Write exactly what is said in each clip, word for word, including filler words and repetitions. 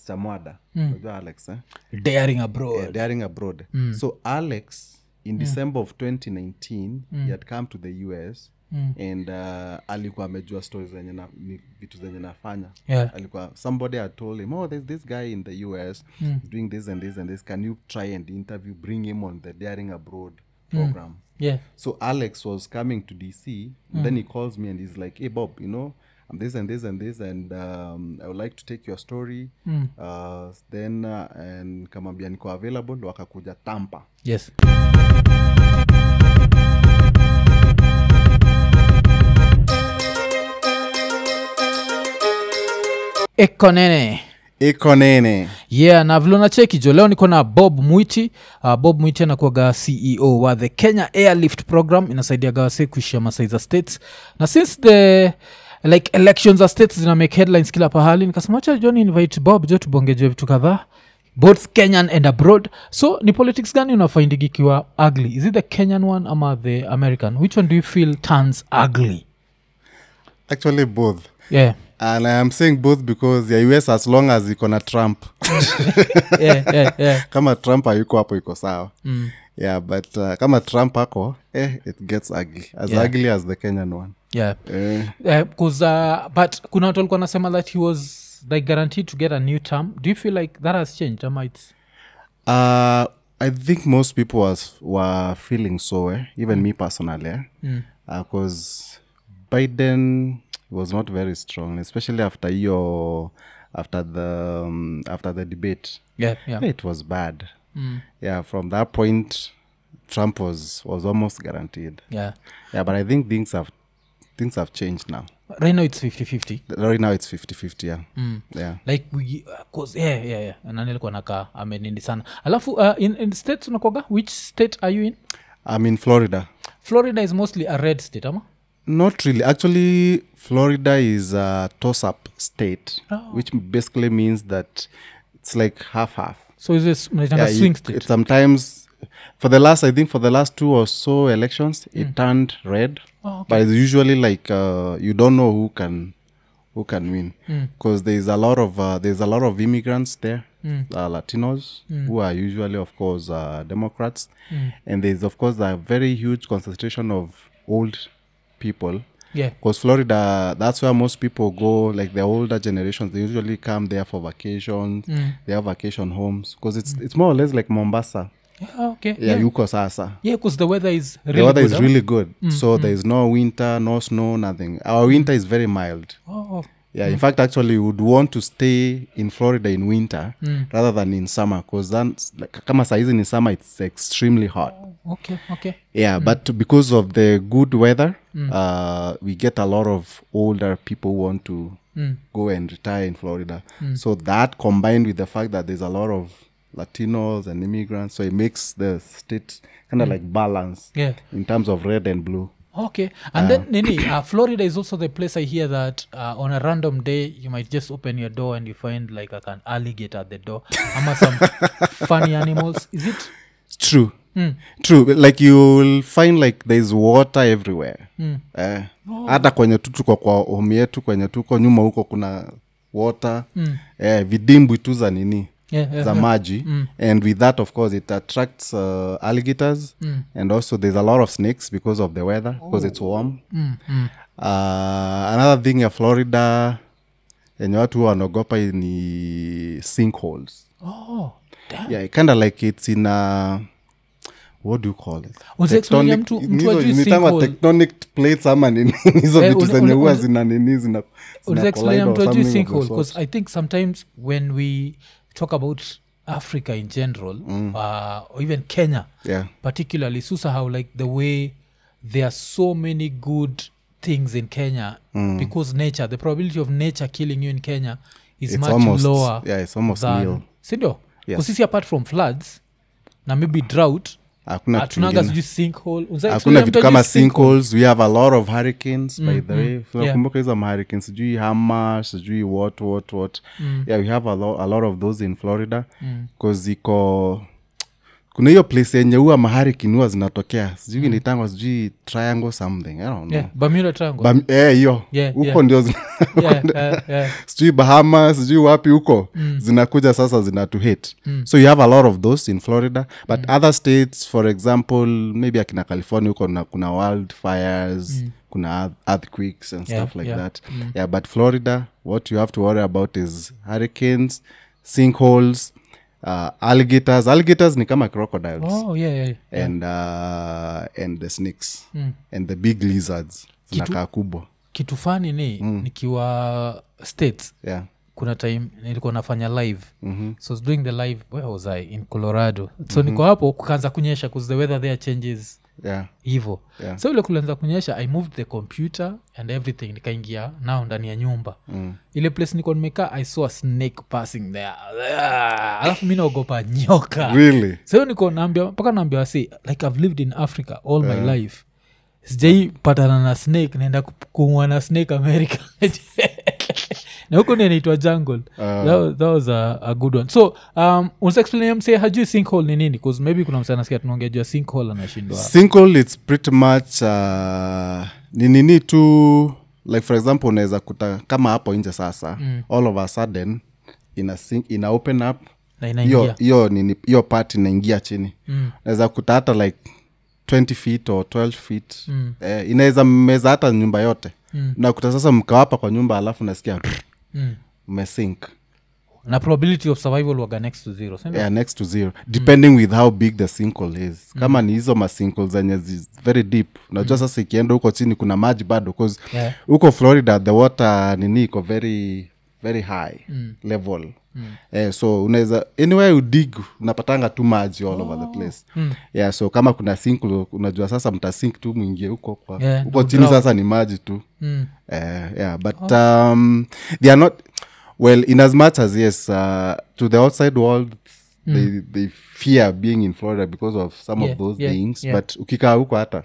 Alex Chamwada. Mm. Alex, eh? Daring Abroad. Yeah, Daring Abroad. Mm. So Alex, in mm. December of twenty nineteen, mm. he had come to the U S mm. and uh, alikuwa amejua stories zenye na vitu zenye nafanya. Yeah. Alikuwa somebody had told him, oh, there's this guy in the U S mm. he's doing this and this and this. Can you try and interview, bring him on the Daring Abroad program? Mm. Yeah. So Alex was coming to D C. Mm. Then he calls me and he's like, hey, Bob, you know, I'm this and this and this, and um, I would like to take your story. Mm. Uh, then, uh, and kamambia niko available, wakakuja Tampa. Yes. Ekonene. Ekonene. Yeah, na vile unacheki jo leo niko na Bob Mwiti. Uh, Bob Mwiti anakuwa C E O wa the Kenya Airlift Program, inasaidia gawase kuishia masaiza states. Na since the like elections of states zina make headlines kila pahali, nikasema acha John invite Bob jo tubongeje vitu kadhaa both Kenyan and abroad. So ni politics gani unafind ikiwa ugly? Is it the Kenyan one or the American? Which one do you feel turns ugly? Actually both. Yeah. And I'm saying both because the U S, as long as iko na Trump. yeah, yeah, yeah. Kama Trump hayuko hapo iko sawa. Mm. Yeah, but uh, kama Trump hako, eh, it gets ugly. As yeah. ugly as the Kenyan one. Yeah. Eh. Uh, cause, uh, but kuna watu walikuwa nasema that he was like guaranteed to get a new term. Do you feel like that has changed? Or might... Uh, I think most people was were feeling so, eh? Even mm. me personally. Eh? Mm. Uh, cause Biden was not very strong, especially after your after the um, after the debate. Yeah, yeah. It was bad. Mm. Yeah, from that point, Trump was was almost guaranteed. Yeah, yeah. But I think things have things have changed now. Right now it's fifty-fifty. Right now it's fifty-fifty, yeah. Mm. Yeah. Like we uh, cause yeah, yeah, yeah. Na nilikuwa nakaa amenindi sana. Alafu uh, in in states unakoga, which state are you in? I'm in Florida. Florida is mostly a red state, ama? Not really. Actually, Florida is a toss-up state, oh. which basically means that it's like half-half. So is this yeah, swing you, state? It sometimes, for the last, I think for the last two or so elections, mm. it turned red. Oh, okay. But it's usually like uh, you don't know who can who can win because mm. there's a lot of uh, there's a lot of immigrants there, mm. uh, Latinos mm. who are usually, of course, uh, Democrats, mm. and there's of course a very huge concentration of old people. Yeah, because Florida, that's where most people go. Like the older generations, they usually come there for vacations. Mm. They have vacation homes because it's mm. it's more or less like Mombasa. Yeah, okay. Yeah, yuko yeah. sasa. Yeah, because the weather is really the weather good, is huh? really good. Mm. So mm. there is no winter, no snow, nothing. Our winter is very mild. Oh. Yeah, mm. in fact, actually, you would want to stay in Florida in winter mm. rather than in summer because then, like, kama saizi in summer, it's extremely hot. Oh, okay, okay. Yeah, mm. but because of the good weather, mm. uh, we get a lot of older people who want to mm. go and retire in Florida. Mm. So that combined with the fact that there's a lot of Latinos and immigrants, so it makes the state kind of mm. like balance yeah. in terms of red and blue. Okay. And uh, then Nini, uh, Florida is also the place I hear that uh, on a random day you might just open your door and you find like a, an alligator at the door. Ama some funny animals. Is it? It's true. Mm. True. Like you'll find like there's water everywhere. Mm. Uh, oh. Hata kwenye tuko kwa home yetu, kwenye tuko nyuma huko kuna water. Mm. Uh, vidimbwi tu za nini. Yeah, yeah, za yeah. maji mm. and with that of course it attracts uh, alligators mm. and also there's a lot of snakes because of the weather because oh. it's warm mm. Mm. Uh, another thing ya Florida yenye watu wanaogopa ni sinkholes. Oh, damn. Yeah, kind of like it's in a what do you call it? Tectonic, mtu, mtu tectonic plates ama nini hizo vitu zenye huwa zina nini zina zina collide or something because I think sometimes when we talk about Africa in general mm. uh, or even Kenya yeah. particularly susa how like the way there are so many good things in Kenya mm. because nature the probability of nature killing you in Kenya is it's much almost, lower yeah it's almost nil sindio yes. Sisi apart from floods na maybe drought hakuna tunaga sijui sinkhole hakuna vitu kama sinkholes. We have a lot of hurricanes mm, by the way mm, tunakumbuka hizo yeah. hurricanes sijui Hammer sijui what what what mm. yeah we have a, lo- a lot of those in Florida because mm. iko kuna hiyo place yenye huwa mahari kinua zinatokea sijui mm. nitangwa sijui triangle something I don't know yeah, Bermuda Triangle Bam, eh hiyo yeah, huko yeah. ndio zina yeah, uh, yeah. sijui Bahamas sijui wapi huko mm. zinakuja sasa zina to hit mm. so you have a lot of those in Florida but mm. other states for example maybe akina California huko na kuna wildfires mm. kuna earthquakes and yeah, stuff like yeah. that mm. yeah but Florida what you have to worry about is hurricanes sinkholes uh, alligators alligators ni kama crocodiles oh yeah yeah, yeah. and uh, and the snakes mm. and the big lizards zinakaa kubwa kitu fani ni mm. nikiwa states yeah kuna time nilikuwa nafanya live mm-hmm. so I was doing the live where was I in Colorado so mm-hmm. niko hapo kukaanza kunyesha because the weather there changes yeah hivo yeah. so ile kulianza kunyesha I moved the computer and everything nikaingia nao ndani ya nyumba mm. ile place niko nimekaa I saw a snake passing there ah, alafu mi naogopa nyoka really so niko naambia mpaka naambia wasi like I've lived in Africa all yeah. my life sijai patana na snake naenda kumwa na snake America na huko ni inaitwa jungle uh, that, that was a, a good one so um, unaweza explain mse hajui sinkhole ni nini because maybe kuna msana nasikia tunaongea juu ya sinkhole anashindwa sinkhole it's pretty much uh, ni nini tu like for example unaweza kuta kama hapo nje sasa mm. all of a sudden ina sink, ina open up hiyo hiyo nini hiyo part inaingia chini mm. unaweza kuta hata like twenty feet or twelve feet mm. eh, inaweza meza hata nyumba yote mm. na kuta sasa mkawapa kwa nyumba alafu nasikia mm. mmesink na probability of survival waga next to zero so yeah next to zero depending mm. with how big the sinkhole is mm. kama ni hizo masinkholes zenye very deep unajua mm. sasa ikienda huko chini kuna maji bado cause yeah. huko Florida the water nini iko very very high mm. level mm. eh, so unaweza anywhere you dig unapatanga tu maji all oh. over the place mm. yeah so kama kuna sinkhole unajua sasa mtasink tu mwingie huko kwa yeah, huko no chini ground. Sasa ni maji tu mm. eh, yeah but oh. um, they are not well in as much as yes uh, to the outside world mm. they they fear being in Florida because of some yeah, of those yeah, things yeah. but ukikaa huko hata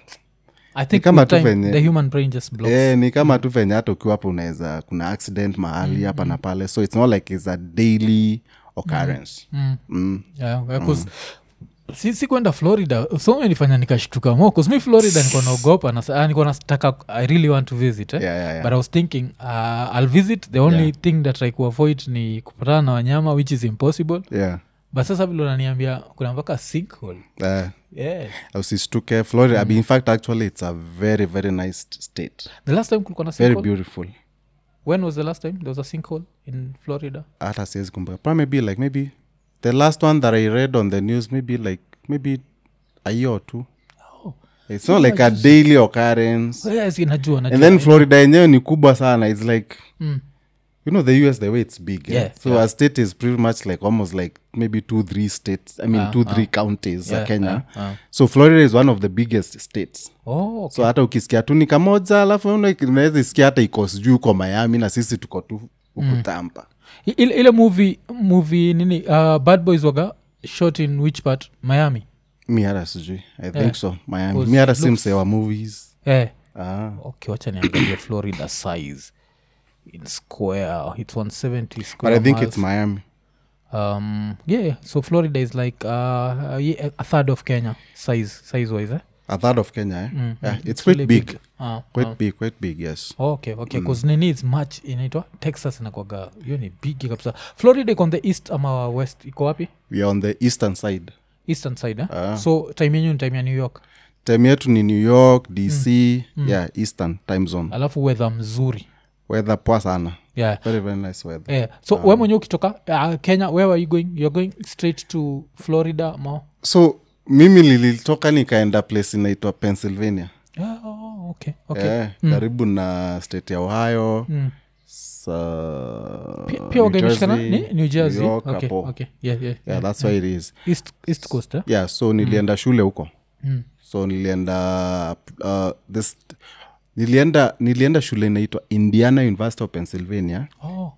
I think kama tu venye the human brain just blocks eh ni kama mm. tu venye hata ukiwa hapo unaweza kuna accident mahali hapa mm. na pale so it's not like it's a daily occurrence mm. mm. yeah because mm. si si kwenda Florida so nilifanya nikashtuka mo cause me Florida niko naogopa na niko nataka I really want to visit eh? yeah, yeah, yeah. but I was thinking uh, I'll visit the only yeah. thing that I could avoid ni kupatana na wanyama which is impossible yeah but sasa vile unaniambia kuna mpaka sinkhole uh, yeah usistuke Florida mm. I mean, in fact actually it's a very very nice state the last time kulikuwa na sinkhole very beautiful when was the last time there was a sinkhole in Florida hata siwezi kumbuka probably maybe like maybe the last one that I read on the news maybe like maybe a year or two oh. It's not like a daily occurrence yes inajua najua and then Florida yenyewe ni kubwa sana it's like mm. you know the U S the way it's big yeah, yeah? so yeah. a state is pretty much like almost like maybe two three states I mean uh, two three uh, counties yeah, uh, Kenya uh, uh. so Florida is one of the biggest states oh, okay. so hata ukisikia tu ni kamoja alafu unaweza isikia hata iko sijui uko Miami na sisi tuko tu huku mm. Tampa ile ile movie movie nini uh, Bad Boys waga shot in which part Miami mi hata sijui I think yeah. so Miami mi hata simse wa movies eh ah okay wacha niangalie Florida size in square it's one seventy square but I think miles. it's Miami um yeah so Florida is like uh, a, a third of Kenya size size wise eh? a third of Kenya eh? mm, yeah, mm, it's, it's quite really big, big. Uh, quite uh. big quite big yes okay okay because mm. nini is much inaitwa Texas inakwaga hiyo ni big kabisa Florida iko on the east ama west iko wapi we are on the eastern side eastern side eh? uh. so time yenu ni time ya New York time yetu ni New York D C mm. yeah eastern time zone alafu weather mzuri weather poa sana yeah very very nice weather yeah so um, wewe mwenyewe ukitoka uh, Kenya where are you going you're going straight to Florida mo so mimi nilitoka nikaenda place inaitwa Pennsylvania yeah oh, okay okay yeah, mm. karibu na state ya Ohio mm. so, pia pia organization ni New Jersey York, okay Apo. okay yeah yeah yeah, yeah that's yeah. why it is east east coast eh? yeah so nilienda mm. shule huko mm. so nilienda uh, this nilienda nilienda shule inaitwa Indiana University of Pennsylvania oh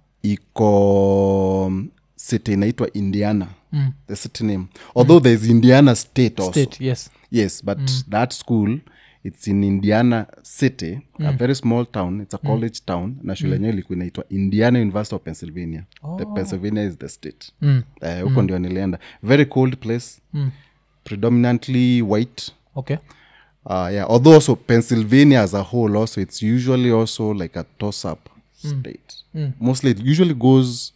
iko city inaitwa Indiana mm. the city name although mm. there's Indiana state also state yes yes but mm. that school it's in Indiana city mm. a very small town it's a college mm. town na shule yenyewe mm. ilikuwa inaitwa Indiana University of Pennsylvania oh. the Pennsylvania is the state mm. uh, huko mm. ndio nilienda very cold place mm. predominantly white. Okay. Uh, yeah, although also Pennsylvania as a whole, also it's usually also like a toss-up mm. state. Mm. Mostly, it usually goes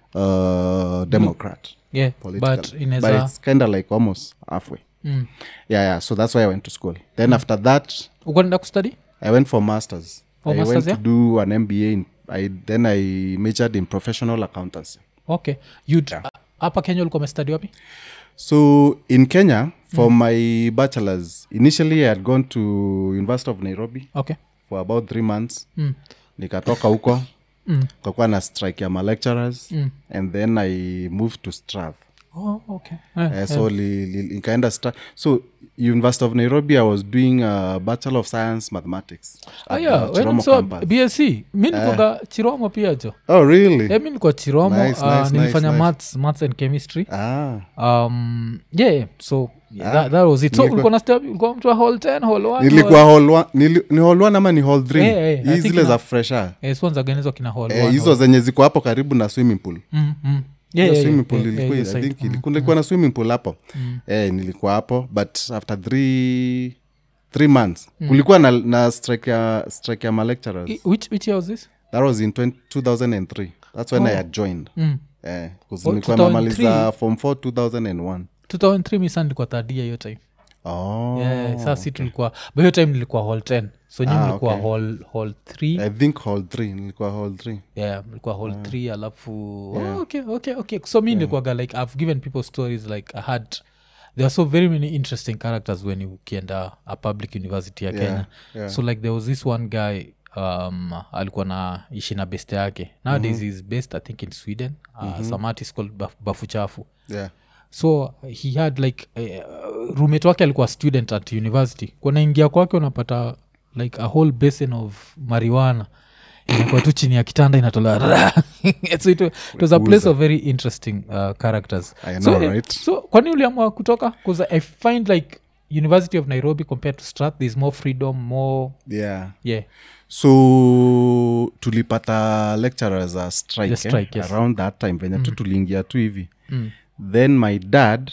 uh, Democrat. Yeah, political. but in but it's kind of like almost halfway. Mm. Yeah, yeah. So that's why I went to school. Then mm. after that, ukwenda kustudy? I went for masters. Oh, I masters, went yeah? to do an M B A. In, I then I majored in professional accountancy. Okay. You'd yeah. uh, hapa Kenya ulikuwa umestudy wapi? So in Kenya, for mm. my bachelor's, initially I had gone to University of Nairobi. Okay. For about three months. Mm. Nikatoka huko. Mm. Kakuwa na strike ya my lecturers. Mm. And then I moved to Strath. Oh, okay. Yeah, uh, yeah. So li, li, kind of start. So University of Nairobi, I was doing a Bachelor of Science Mathematics. Oh yeah, when so B S c mi nilikuwa uh, Chiromo pia jo. Oh really? Yeah, mi nilikuwa Chiromo. Nice, uh, nice, nilifanya nice, maths, maths and chemistry. Ah. Um, yeah, yeah. So yeah, ah. that, that was it. So ulikuwa na step, ulikuwa mtu wa hall ten, hall one. Nilikuwa hall one, nili, ni hall one ama ni hall three? Yeah, yeah, hizi zile za fresher. Eh, so nzaganizo kina hall eh, one. Hizo zenye ziko hapo karibu na swimming pool. Mm, mm. Yeah, yeah, swimming yeah, pool yeah, ilikuwa yeah, I think mm, ilikuwa mm. na swimming pool hapo. Mm. Eh, nilikuwa hapo but after three three months mm. kulikuwa na, na strike ya strike ya my lecturers. I, which which year was this? That was in two thousand three. That's when oh. I had joined. Mm. Eh, cuz nilikuwa namaliza form four two thousand one. two thousand three mi sasa nilikuwa third year hiyo time. Oh. Yeah, sasa si tulikuwa but hiyo time nilikuwa hall ten. So nyinyi ah, mlikuwa okay. hall hall three. I think hall three, nilikuwa hall three. Yeah, mlikuwa hall uh, three alafu yeah. oh, okay, okay, okay. So mi yeah. nilikuwa like I've given people stories like I had there are so very many interesting characters when you ukienda a public university ya yeah, Kenya. Yeah. So like there was this one guy um alikuwa na ishi na best yake. Nowadays mm-hmm. he's based I think in Sweden. Uh, mm-hmm. Some artist called Baf- Bafuchafu. Yeah. So he had like uh, roommate wake alikuwa student at university. Kuna ingia kwake unapata like a whole basin of marijuana inakuwa tu chini ya kitanda inatola. So it, it was a place of very interesting uh, characters. I know, so, right? So kwani uliamua kutoka? Because I find like University of Nairobi compared to Strath there's more freedom, more yeah yeah. So tulipata lecturers a strike, The strike eh? yes. Around that time venye mm. tu tuliingia tu hivi mm. Then my dad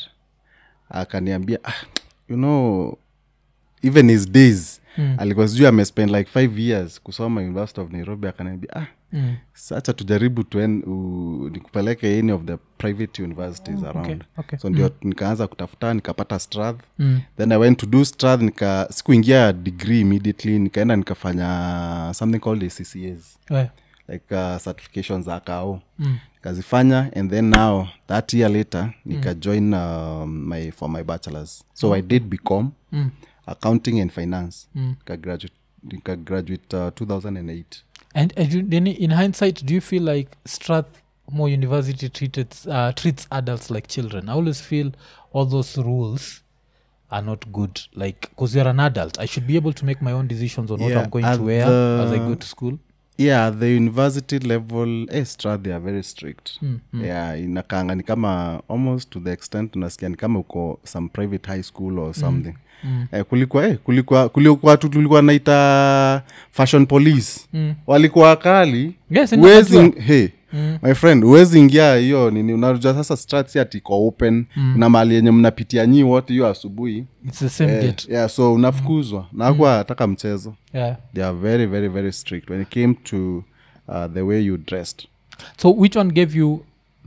akaniambia ah, you know even his days mm. alikuwa sijui amespend like five years kusoma University of Nairobi. Akaniambia ah, mm. sacha tujaribu tuen, uh, nikupeleke any of the private universities oh, around okay, okay. So ndio mm. nikaanza kutafuta nikapata Strath mm. Then I went to do Strath nika sikuingia degree immediately, nikaenda nikafanya something called A C C As yeah. like uh, certifications za kao mm. kazifanya and then now that year later nika join um, my for my bachelor's so mm. I did B Com mm. accounting and finance mm. nika graduate nika graduate uh, two thousand eight. And, and you, then in hindsight do you feel like Strathmore University treated uh, treats adults like children? I always feel all those rules are not good, like because you're an adult I should be able to make my own decisions on yeah, what I'm going to wear the, as I go to school. Yeah, the university level eh, Strath they are very strict mm, mm. yeah, inakanga ni kama almost to the extent unasikia ni kama uko some private high school or something mm. Mm. Eh, kulikuwa eh, kulikuwa kulikuwa tu tulikuwa naita fashion police mm. walikuwa kali yes, uwezi hey mm. my friend uwezi ingia hiyo nini unajua sasa Strath ati iko open mm. na mali yenye mnapitia nyi wote hiyo asubuhi it's the same eh, gate yeah so unafukuzwa mm. na hakuwa ataka mchezo yeah they are very very very strict when it came to uh, the way you dressed. So which one gave you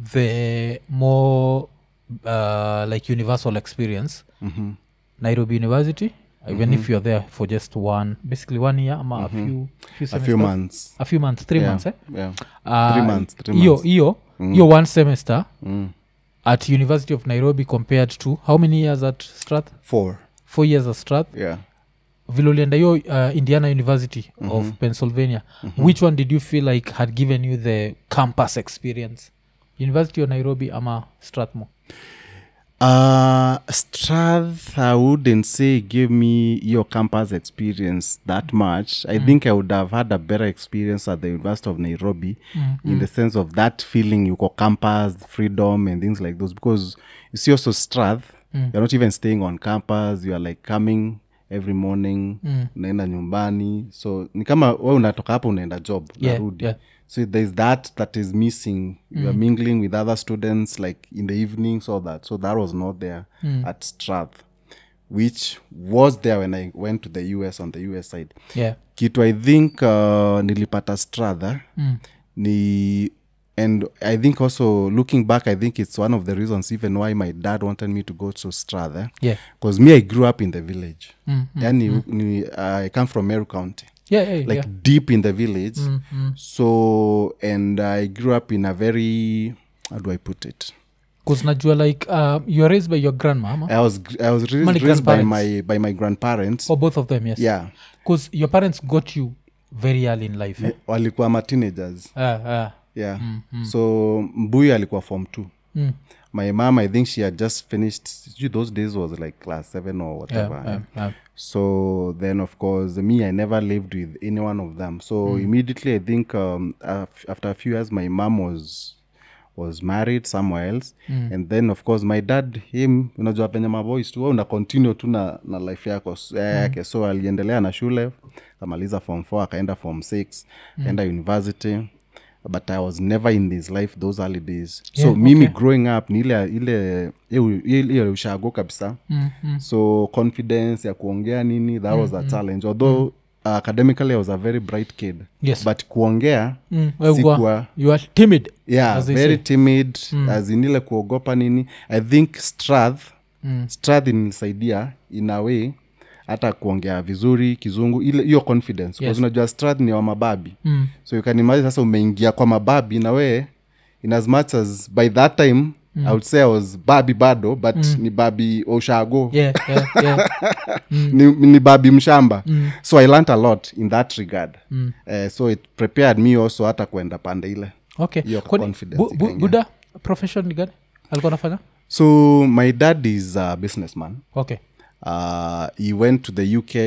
the more uh, like universal experience? Mm-hmm. Nairobi University even mm-hmm. if you're there for just one basically one year ama mm-hmm. a few few semesters? a few months a few months three yeah. months eh yeah uh, three months three iyo, months iyo mm. iyo one semester mm. at University of Nairobi compared to how many years at Strath? four four years at Strath. Yeah. Vile ulienda hiyo uh, Indiana University mm-hmm. of Pennsylvania mm-hmm. which one did you feel like had given you the campus experience? University of Nairobi ama Strathmore? Uh, Strath, I wouldn't say give me your campus experience that much. I mm. think I would have had a better experience at the University of Nairobi mm-hmm. in the sense of that feeling you got campus, freedom and things like those. Because you see also Strath, mm. you're not even staying on campus. You are like coming every morning, mm. unaenda nyumbani. So ni kama wewe unatoka hapo unaenda job, yeah, narudi. Yeah. So there's that that is missing. Mm. You are mingling with other students like in the evenings or that. So that was not there mm. at Strath, which was there when I went to the U S on the U S side. Yeah. Kitu I think uh, nilipata Strath eh? mm. ni and I think also looking back, I think it's one of the reasons even why my dad wanted me to go to Strath. Eh? Yeah. Because me, I grew up in the village. Mm, mm, Yani, mm. Ni, uh, I come from Meru County. Yeah, yeah, like yeah. deep in the village. Mm, mm. So, and I grew up in a very, how do I put it? Because najua like uh, you were raised by your grandmama. I was I was raised, raised by my by my grandparents. Oh, both of them, yes. Yeah. Because your parents got you very early in life. Eh? Walikuwa ma teenagers. Ah, ah. Yeah. Mm, mm. So Mbuyu alikuwa form two. Mm. My mom, I think she had just finished. Those days was like class seven or whatever. Yeah, yeah, yeah. So then, of course, me, I never lived with any one of them. So mm. immediately, I think um, after a few years, my mom was was married somewhere else. Mm. And then, of course, my dad, him, unajua penye maboys tu, una continue tu na, na life yako yake. Mm. So aliendelea na shule, kamaliza form four, akaenda form six, mm. akaenda university. But I was never in this life those early days. Yeah, so mimi okay. growing up ni ile ile ile ushago kabisa. Mm, mm. So confidence ya kuongea nini, that mm, was a mm. challenge. Although mm. uh, academically I was a very bright kid. Yes. But kuongea mm. sikuwa, you are timid. Yeah, very say. timid. Mm. As in ile kuogopa nini. I think Strath mm. Strath inisaidia in a way hata kuongea vizuri kizungu ile hiyo confidence. Yes. Unajua Strath ni wa mababi. Mm. So you can imagine sasa umeingia kwa mababi na we in as much as by that time mm. I would say I was babi bado but mm. ni babi oshago. Yeah, yeah, yeah. mm. ni, ni babi mshamba. Mm. So I learned a lot in that regard. Mm. Uh, so it prepared me also hata kuenda pande ile. Okay. Hiyo confidence. Bu, bu, Buda profession ni gani? Alikuwa anafanya? So my dad is a businessman. Okay. Uh, he went to the U K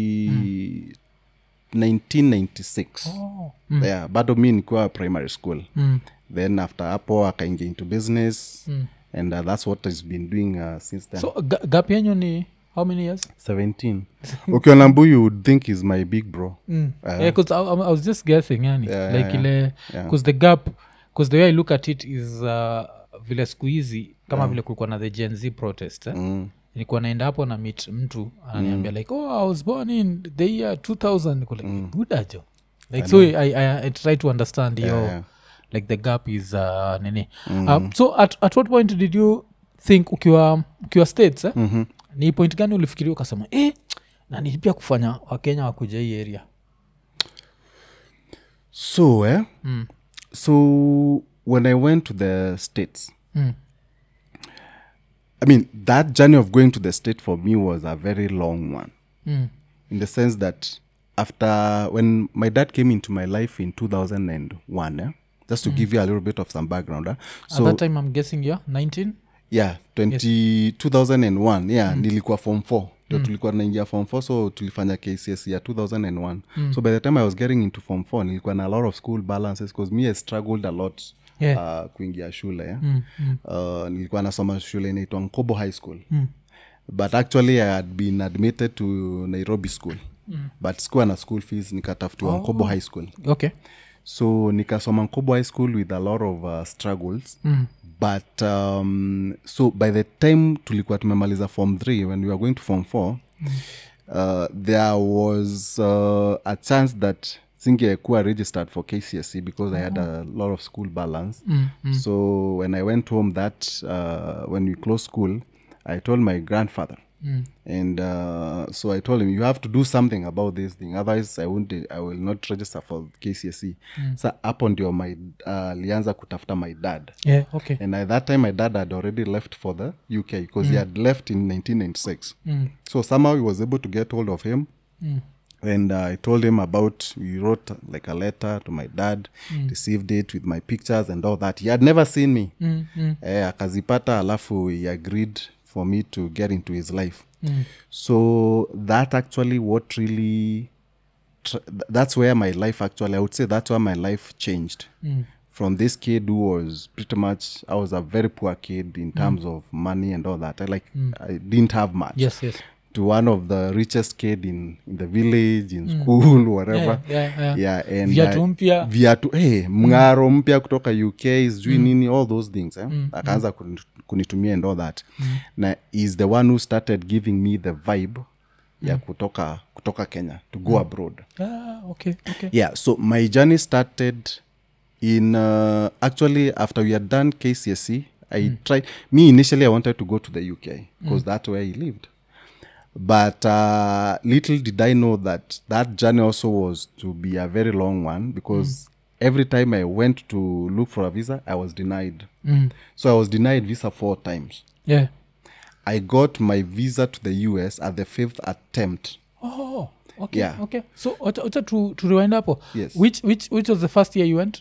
mm. nineteen ninety-six. Oh. Mm. Yeah, bado mi nikuwa primary school. Mm. Then after hapo akaingia into business mm. and uh, that's what he's been doing uh, since then. So g- gap yenyu ni how many years? seventeen. Okay, Lambu, you would think he's my big bro. Mm. Uh, yeah, because I, I was just guessing yani. Yeah, like yeah, ile because yeah. the gap because the way I look at it is uh, vile siku hizi kama yeah. vile kulikuwa na the Gen Z protest eh? mm. nilikuwa naenda hapo na meet mtu ananiambia mm. like oh I was born in the year two thousand niko like mm. good ajo like I so I, I I try to understand yeah, your yeah. like the gap is uh nini mm. um, so at at what point did you think ukiwa ukiwa states eh? mm-hmm. ni point gani ulifikiria ukasema eh na nilipia kufanya Wakenya wakuja hii area? So eh mm. so when I went to the States mm. I mean, that journey of going to the state for me was a very long one. Mm. In the sense that after, when my dad came into my life in two thousand one, eh, just to mm. give you a little bit of some background. Eh, so, at that time, I'm guessing you're nineteen? Yeah, twenty, yes. two thousand one. Yeah, mm. nilikuwa form four. Mm. Tulikuwa naingia form four, so tulifanya K C S E ya two thousand one. Mm. So by the time I was getting into form four, nilikuwa na a lot of school balances because me I struggled a lot. Yeah. Uh, kuingia shule yeah? mm, mm. Uh, nilikuwa nasoma shule inaitwa Nkobo High School mm. but actually I had been admitted to Nairobi School mm. but sikuwa na school fees nikatafutiwa oh. Nkobo High School. Okay. So nikasoma Nkobo High School with a lot of uh, struggles mm. but um, so by the time tulikuwa tumemaliza form three when we were going to form four mm. uh, there was uh, a chance that singekuwa registered for K C S E because oh. I had a lot of school balance. Mm, mm. So when I went home that, uh, when we closed school, I told my grandfather. Mm. And uh, so I told him, you have to do something about this thing. Otherwise, I won't, I will not register for K C S E. Mm. So up until my, uh, lianza kutafuta my dad. Yeah, okay. And at that time, my dad had already left for the U K because mm. he had left in nineteen ninety-six. Mm. So somehow he was able to get hold of him. Mm. And uh, I told him about, we wrote uh, like a letter to my dad, mm. received it with my pictures and all that. He had never seen me. Mm, mm. Eh, akazipata alafu he agreed for me to get into his life. Mm. So that actually what really, tr- that's where my life actually, I would say that's where my life changed. Mm. From this kid who was pretty much, I was a very poor kid in terms mm. of money and all that. I like, mm. I didn't have much. Yes, yes. to one of the richest kid in, in the village, in school, whatever. Yeah, yeah, yeah. Yeah, and Viatu mpya. Viatu, hey, mngaro mpya kutoka U K, sijui nini, all those things. Eh? Mm. Akaanza mm. kunitumia and all that. Mm. Na is the one who started giving me the vibe mm. ya kutoka, kutoka Kenya, to go mm. abroad. Ah, okay, okay. Yeah, so my journey started in, uh, actually, after we had done K C S E, I mm. tried, me initially I wanted to go to the U K, because mm. that's where he lived. But uh, little did I know that that journey also was to be a very long one, because mm. every time I went to look for a visa, I was denied. Mm. So I was denied visa four times. Yeah. I got my visa to the U S at the fifth attempt. Oh, okay, yeah. okay. So, to, to, to rewind up, yes. which, which, which was the first year you went?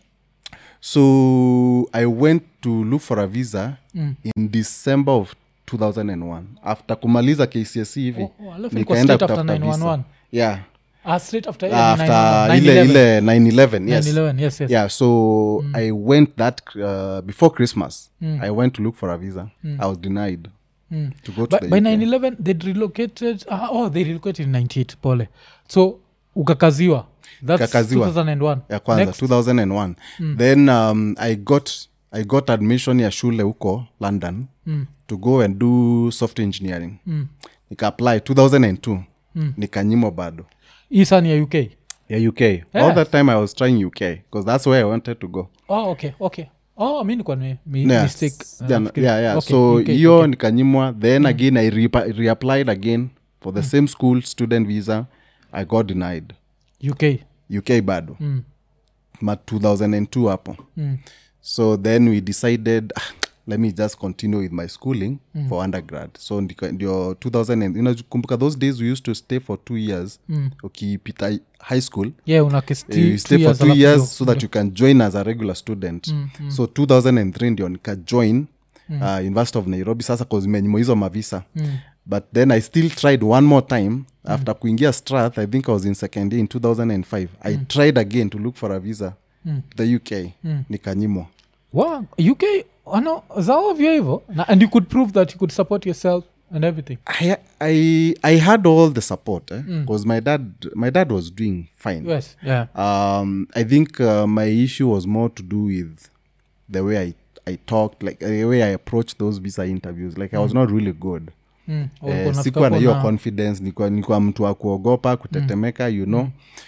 So I went to look for a visa mm. in December of two thousand one. After kumaliza K C S E hivi, oh, oh, nikaenda kutafuta visa. Yeah. Ah, straight after, uh, after ile ile nine eleven, yes. nine eleven, yes, yes. Yeah, so mm. I went that uh, before Christmas. Mm. I went to look for a visa. Mm. I was denied mm. to go to but the by U K. nine eleven they'd relocated. Uh, oh, they relocated in ninety-eight, pole. So ukakaziwa. That's Kakaziwa. two thousand one. Yeah, kwanza Next. two thousand one. Mm. Then um, I got I got admission ya shule huko London mm. to go and do software engineering. Mm. Nika apply two thousand two. Mm. Nikanyimo bado. Isan ya U K? Yeah, U K. Yeah. All that time I was trying U K because that's where I wanted to go. Oh, okay, okay. Oh, mi nikuwa ni mi, yeah. mistake. Uh, yeah, yeah, yeah. Okay, so hiyo okay. nikanyimwa. Then mm. again I re- reapplied again for the mm. same school student visa. I got denied. U K? U K bado. Mm. Ma two thousand two hapo. Mm. So then we decided, ah, let me just continue with my schooling mm. for undergrad. So ndio two thousand, you know, kumbuka those days we used to stay for two years. Mm. Ukipita high school. Yeah, unakesti you stay two for years two years do. so that you can join as a regular student. Mm. Mm. So two thousand three ndio nika join mm. uh, University of Nairobi sasa cause menyimo hizo mavisa. Mm. But then I still tried one more time after mm. kuingia Strath. I think I was in second year in two thousand five. Mm. I tried again to look for a visa mm. to the U K. Mm. Nikanyimwa. Wow, U K, ano, zao vyo hivyo? And you could prove that you could support yourself and everything. I I I had all the support because eh? mm. my dad my dad was doing fine. Yes, yeah. Um, I think uh, my issue was more to do with the way I I talked, like the way I approached those visa interviews. Like mm. I was not really good. Mm. Eh, sikuwa na hiyo confidence, nilikuwa nilikuwa mtu wa kuogopa kutetemeka, mm. you know.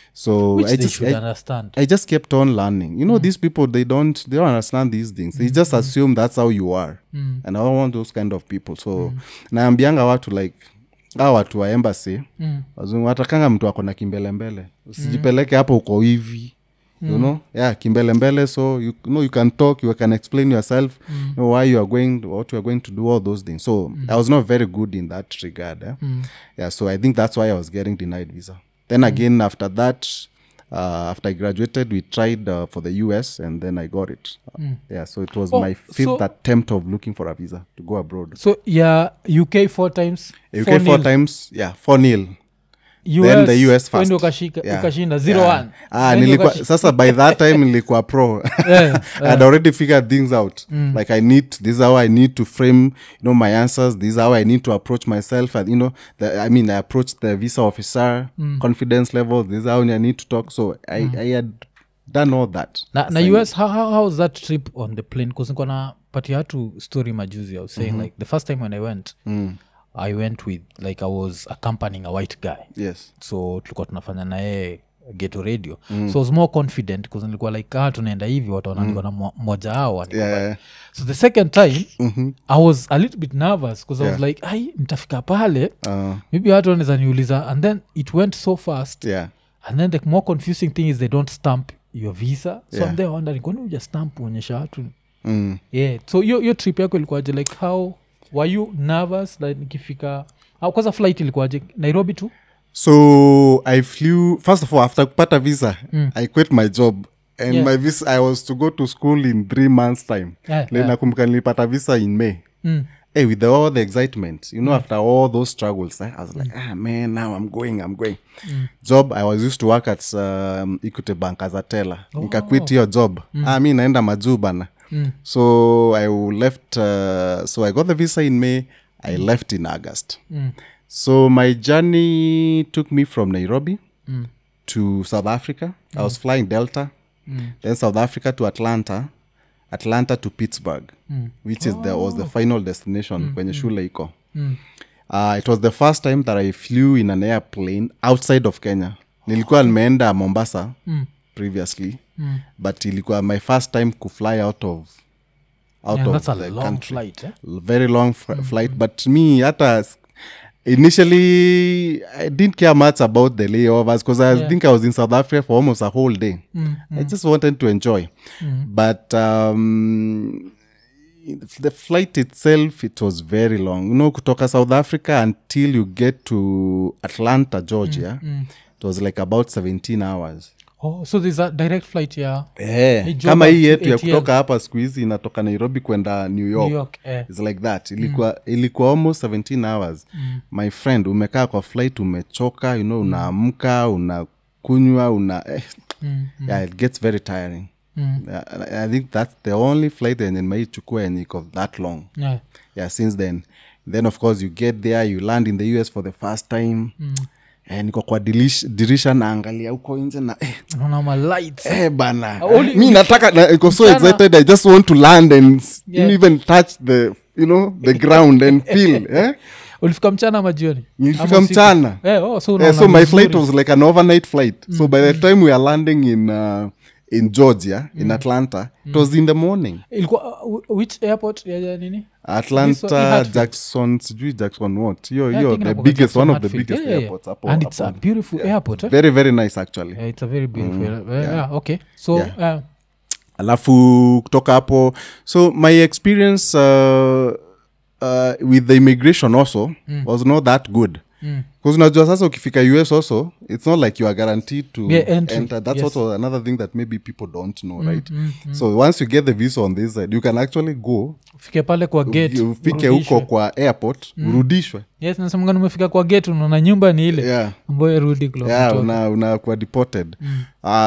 So Which I they just should I, understand. I just kept on learning. You know, mm. these people they don't they don't understand these things. They mm. just assume that's how you are. Mm. And I don't want those kind of people. So mm. naambianga watu like hawa watu wa embassy, mm. wazungu watakanga mtu ako na kimbele mbele. Usijipeleke hapo uko hivi. Mm. You know, yeah, kimbele mbele, so you, you know you can talk, you can explain yourself, mm. you know, why you are going, what you are going to do, all those things. So mm. I was not very good in that regard. Eh? Mm. Yeah, so I think that's why I was getting denied visa. Then mm. again, after that, uh, after I graduated, we tried uh, for the U S and then I got it. Uh, mm. Yeah, so it was oh, my fifth so, attempt of looking for a visa to go abroad. So yeah, U K four times. U K four, four times, yeah, four nil. U S, then the U S first. When ukashika, yeah. ukashinda zero yeah. one. Ah, nilikuwa, sasa by that time nilikuwa pro. yeah, yeah. I'd already figured things out. Mm. Like I need, this is how I need to frame, you know, my answers. This is how I need to approach myself. And, you know, the, I mean, I approached the visa officer, mm. confidence level. This is how I need to talk. So I, mm. I had done all that. Na, na U S, how, how, how was that trip on the plane? Because niko na patia tu story majuzi. I was saying, mm-hmm. like, the first time when I went, mm. I went with, like, I was accompanying a white guy. Yes. So tulikuwa tunafanya na yeye Ghetto Radio. Mm. So I was more confident because nilikuwa like, ah, tunaenda hivi wataona mm. niko na mmoja hao. Yeah, yeah. So the second time, mm-hmm. I was a little bit nervous because yeah. I was like, ai, nitafika pale. Uh. Maybe watu wanaweza niuliza. And then it went so fast. Yeah. And then the more confusing thing is they don't stamp your visa. So yeah. I'm there wondering, kwani uja stamp uonyesha watu? Mm. Yeah. So your, your trip yako ilikuwaje? Like how... Were you nervous like nikifika au kwanza flight ilikuwaje Nairobi tu? So I flew first of all after kupata visa mm. I quit my job and yeah. my visa I was to go to school in three months time. Yeah, Then yeah. nakumbuka nilipata visa in May. Mm. Hey, with the, all the excitement, you know, mm. after all those struggles, eh, I was like, mm. ah man, now I'm going, I'm going. Mm. Job, I was used to work at um, Equity Bank as a teller. Oh. Nika quit your job. Mm. Ah, mi naenda majuu bana. Mm. So I left, uh, so I got the visa in May, I mm. left in August. Mm. So my journey took me from Nairobi mm. to South Africa. Mm. I was flying Delta, mm. then South Africa to Atlanta, Atlanta to Pittsburgh, mm. which is oh. the was the final destination mm. kwenye shule iko. Mm. Uh, it was the first time that I flew in an airplane outside of Kenya. Nilikuwa nimeenda Mombasa mm. previously, mm. but ilikuwa my first time to fly out of out yeah, of that's the a long country. Flight, eh? Very long f- mm. flight, but me hata initially I didn't care much about the layovers because I yeah. think I was in South Africa for almost a whole day. Mm. Mm. I just wanted to enjoy, mm. but um, the flight itself, it was very long. You know, kutoka South Africa until you get to Atlanta, Georgia, mm. Mm. it was like about seventeen hours. Oh, so there's a direct flight ya eh, kama hii yetu ya kutoka hapa siku hizi inatoka Nairobi kwenda New York, New York eh. It's like that. Ilikuwa, mm. ilikuwa almost seventeen hours. Mm. My friend, umekaa kwa flight, umechoka, you know, unaamka, unakunywa, una eh. mm. yeah, it gets very tiring. Mm. Uh, I think that's the only flight yenye nimeichukua yenye iko that long. Yeah. Yeah, since then. Then of course you get there, you land in the U S for the first time. Mm. Eh, niko kwa dilish, dirisha naangalia huko nje na eh unaona ma lights eh bana mimi nataka na, niko so excited I just want to land and yeah. even touch the you know the ground and feel eh ulifika mchana ama jioni? Nilifika mchana eh oh so eh, so my flight was like an overnight flight. Mm. So by the time we are landing in uh, in Georgia, mm. in Atlanta, mm. it was in the morning. Ilikuwa uh, which airport ya nini? Atlanta, Jackson, sijui Jackson what? Yo, yeah, yo, the biggest, Jackson one of the biggest yeah, yeah, airports. Apo, and it's apo, a beautiful yeah. airport. Eh? Very, very nice actually. Yeah, it's a very beautiful mm, airport. Yeah. yeah, okay. So, yeah. uh, alafu kutoka hapo. So my experience uh, uh, with the immigration also mm. was not that good. Because mm. unajua sasa ukifika U S also, it's not like you are guaranteed to yeah, enter. That's yes. also another thing that maybe people don't know, mm, right? Mm, mm. So once you get the visa on this side, you can actually go. Ufike pale kwa gate. Ufike huko kwa airport, mm. urudishwe. Yes, nasema ngani umefika kwa gate, unaona nyumba ni ile. Yeah. Ambayo rudi club. Yeah, una, una kwa deported. Mm. Uh,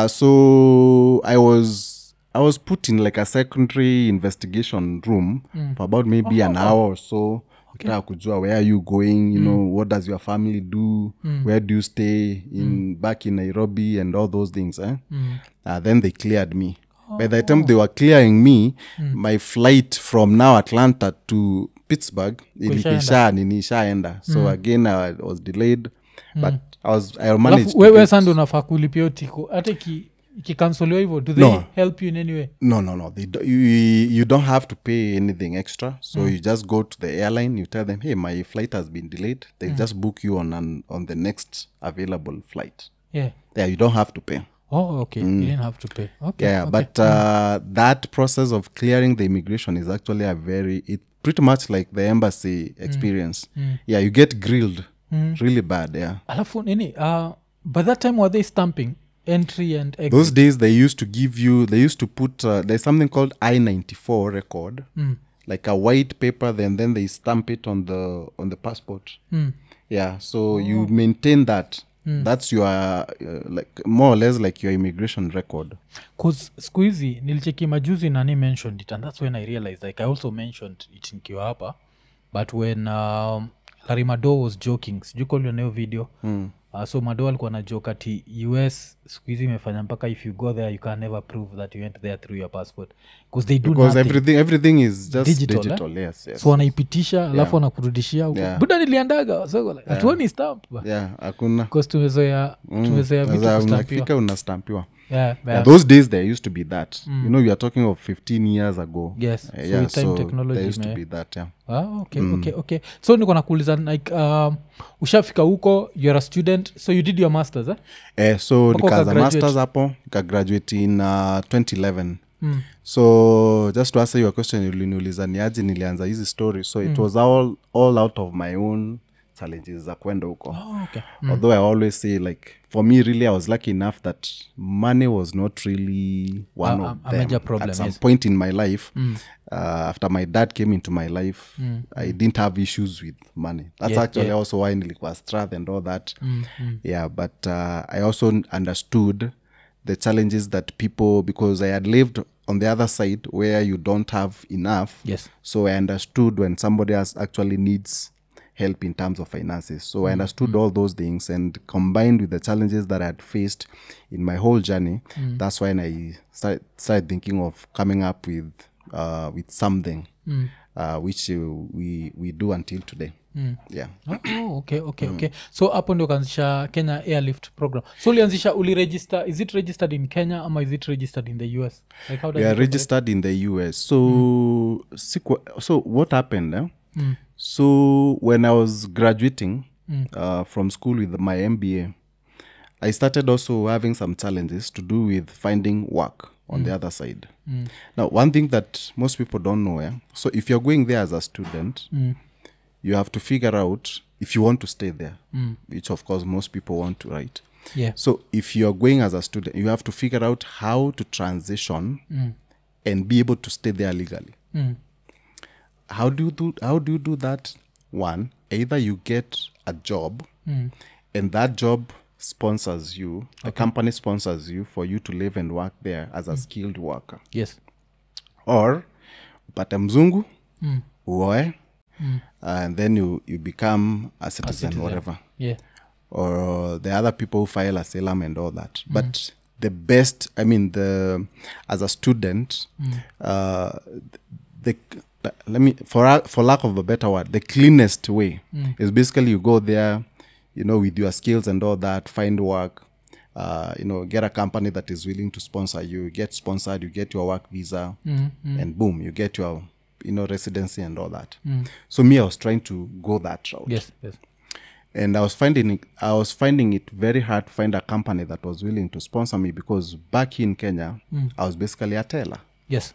so I was... I was put in like a secondary investigation room mm. for about maybe oh, an hour oh. or so. Okay. Kujua, where are you going? You mm. know, what does your family do? Mm. Where do you stay in mm. back in Nairobi and all those things? Eh? Mm. Uh, then they cleared me. Oh. By the time they were clearing me, mm. my flight from now Atlanta to Pittsburgh, ilikisha ninishaenda. So mm. again, I was delayed, mm. but I was I managed. Wewe sasa unafaa kulipia tiko hata ki ikikansoliwa hivyo, do they no. help you in any way? No, no, no. They do, you, you don't have to pay anything extra. So mm. you just go to the airline, you tell them, hey, my flight has been delayed. They mm. just book you on an, on the next available flight. Yeah. Yeah, you don't have to pay. Oh, okay. Mm. You didn't have to pay. Okay. Yeah, okay. but uh, mm. that process of clearing the immigration is actually a very, it pretty much like the embassy experience. Mm. Mm. Yeah, you get grilled mm. really bad, yeah. Alafu nini, uh, by that time were they stamping entry and exit? Those days they used to give you, they used to put, uh, there's something called I ninety-four record, mm. like a white paper, then then they stamp it on the on the passport. Mm. Yeah, so oh. you maintain that. Mm. That's your, uh, like more or less like your immigration record. Because squeezy, nilicheki majuzi nani mentioned it, and that's when I realized, like I also mentioned it in Kiwapa, but when um, Larry Mado was joking, sijui call your new video, mm. Uh, so Mado alikuwa na joke ati U S squeezy imefanya mpaka if you go there you can never prove that you went there through your passport because they do because nothing. everything everything is just digital, digital eh? yes, yes. So wanaipitisha alafu yeah. wanakurudishia huko. Yeah. Buda niliandaga so like yeah. atuoni stamp ba. Yeah, hakuna. Because tumezoea mm. tumezoea vitu kustampiwa. Unastampiwa. Yeah, yeah, those days there used to be that. Mm. You know, you are talking of fifteen years ago. Yes. Uh, so yeah, time so technology there used me. to be that, yeah. Ah, okay, mm. okay, okay. So niko nakuuliza like um, ushafika huko, you're a student, so you did your masters, eh? Eh, so nikaanza masters hapo, nika graduate in uh, twenty eleven. Mm. So just to answer your question, uliniuliza ni aje nilianza hizi story. So it mm. was all all out of my own challenges za kwenda huko. Oh, okay. Mm. Although I always say, like, for me really I was lucky enough that money was not really one uh, of a them. major problem, at some yes. point in my life. Mm. Uh, after my dad came into my life, mm. I didn't have issues with money. That's yeah, actually yeah. also why nilikuwa strath and all that. Mm. Mm. Yeah, but uh, I also understood the challenges that people, because I had lived on the other side where you don't have enough. Yes. So I understood when somebody else actually needs help in terms of finances. So mm. I understood mm. all those things, and combined with the challenges that I had faced in my whole journey, mm. that's when I started, started thinking of coming up with uh, with something mm. uh, which uh, we we do until today. Mm. Yeah. Oh, okay, okay, mm. okay. So hapo ndio kaanzisha Kenya Airlift program. So ulianzisha uliregister, is it registered in Kenya or is it registered in the U S? Like how does yeah, it registered operate? In the U S. So mm. so what happened? Eh? Mm. So when I was graduating mm. uh, from school with my M B A, I started also having some challenges to do with finding work on mm. the other side. Mm. Now, one thing that most people don't know, eh? So if you're going there as a student, mm. you have to figure out if you want to stay there, mm. which of course most people want to, right? Yeah. So if you're going as a student, you have to figure out how to transition mm. and be able to stay there legally. Mm. How do you do? How do you do that? One, either you get a job, mm. and that job sponsors you. Okay. The company sponsors you for you to live and work there as a mm. skilled worker. Yes. Or upate mzungu, mm. uoe, mm. and then you you become a citizen, a citizen. Whatever. Yeah. Or the other people who file asylum and all that. Mm. But the best, I mean, the as a student, mm. uh, the let me for for lack of a better word, the cleanest way mm. is basically you go there, you know, with your skills and all that, find work, uh, you know, get a company that is willing to sponsor you, you get sponsored, you get your work visa, mm. Mm. and boom, you get your, you know, residency and all that. Mm. So me, I was trying to go that route. Yes, yes. And I was finding it, I was finding it very hard to find a company that was willing to sponsor me, because back in Kenya, mm. I was basically a teller. Yes.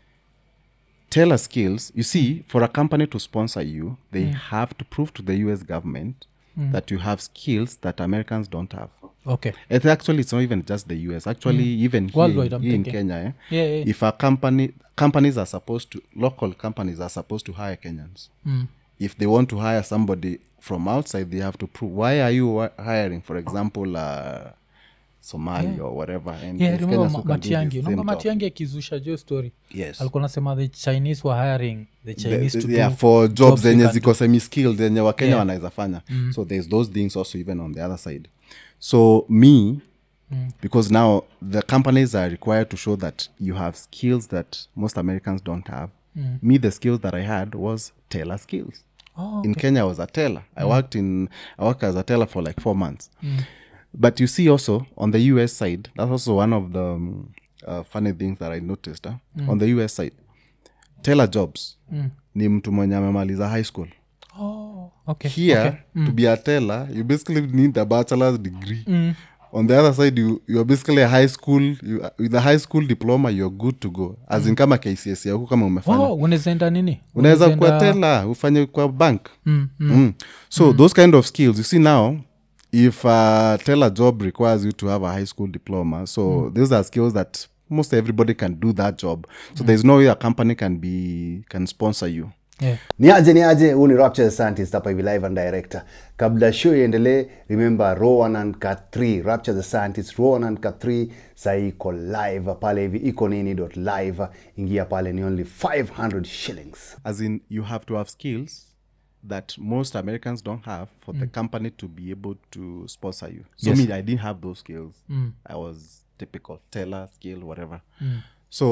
Teller skills, you see, for a company to sponsor you, they mm. have to prove to the U S government mm. that you have skills that Americans don't have. Okay. It actually, it's not even just the U S. Actually, mm. even here, Worldwide, here in Kenya, eh, yeah, yeah. if a company, companies are supposed to, local companies are supposed to hire Kenyans. Mm. If they want to hire somebody from outside, they have to prove. Why are you hiring, for example, uh, Somali yeah. or whatever? And yeah, remember Ma- Matiangi. Remember Matiangi akizusha jo story. Yes. Alikuwa nasema the Chinese were hiring the Chinese the, to yeah, do for jobs zenye ziko semi-skilled zenye Wakenya yeah. wanaweza fanya. Mm. So there's those things also even on the other side. So me, mm. because now the companies are required to show that you have skills that most Americans don't have. Mm. Me, the skills that I had was teller skills. Oh, okay. In Kenya, I was a teller. I mm. worked in I worked as a teller for like four months. Mm. But you see also, on the U S side, that's also one of the um, uh, funny things that I noticed. Huh? Mm. On the U S side, teller jobs, mm. ni mtu mwenye amemaliza high school. Oh, okay. Here, okay. Mm. to be a teller, you basically need a bachelor's degree. Mm. On the other side, you you're basically a high school, you, with a high school diploma, you're good to go. As mm. in kama K C S E, kama umefanya. Oh, unaweza enda nini? Unaweza kuwa teller, ufanye kwa bank. Mm. Mm. Mm. So mm. those kind of skills, you see now, if a teller job requires you to have a high school diploma, so mm. these are skills that most everybody can do that job. So mm. there's no way a company can be can sponsor you. Yeah. Niaje niaje, huu ni Rapture the Scientist hapa hivi live and director. Kabla show iendelee, remember Rowan and Cut three, Rapture the Scientist, Rowan and Cut three sai iko live pale hivi iko nini dot live, ingia pale ni only five hundred shillings. As in you have to have skills that most Americans don't have for mm. the company to be able to sponsor you. So yes. me, I didn't have those skills. Mm. I was typical teller, skill, whatever. Mm.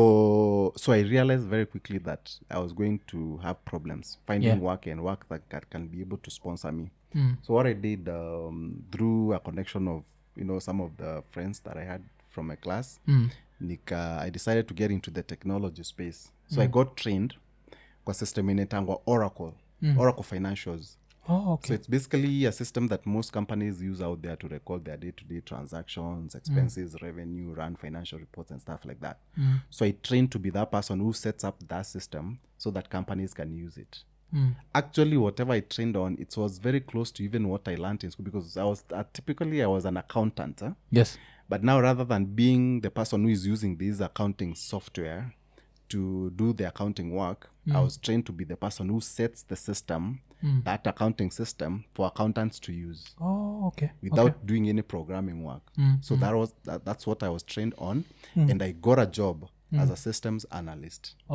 So so I realized very quickly that I was going to have problems finding yeah. work and work that, that can be able to sponsor me. Mm. So what I did um, through a connection of, you know, some of the friends that I had from my class, mm. nika, I decided to get into the technology space. So mm. I got trained kwa system inaitangwa Oracle. Mm. Oracle Financials. Oh, okay. So it's basically a system that most companies use out there to record their day-to-day transactions, expenses, mm. revenue, run financial reports and stuff like that. Mm. So I trained to be that person who sets up that system so that companies can use it. Mm. Actually, whatever I trained on, it was very close to even what I learned in school, because I was uh, typically I was an accountant. Huh? Yes. But now, rather than being the person who is using this accounting software to do the accounting work, mm. I was trained to be the person who sets the system, mm. that accounting system for accountants to use. Oh, okay. Without okay. doing any programming work. Mm. So mm. that was that, that's what I was trained on, mm. and I got a job mm. as a systems analyst. Okay.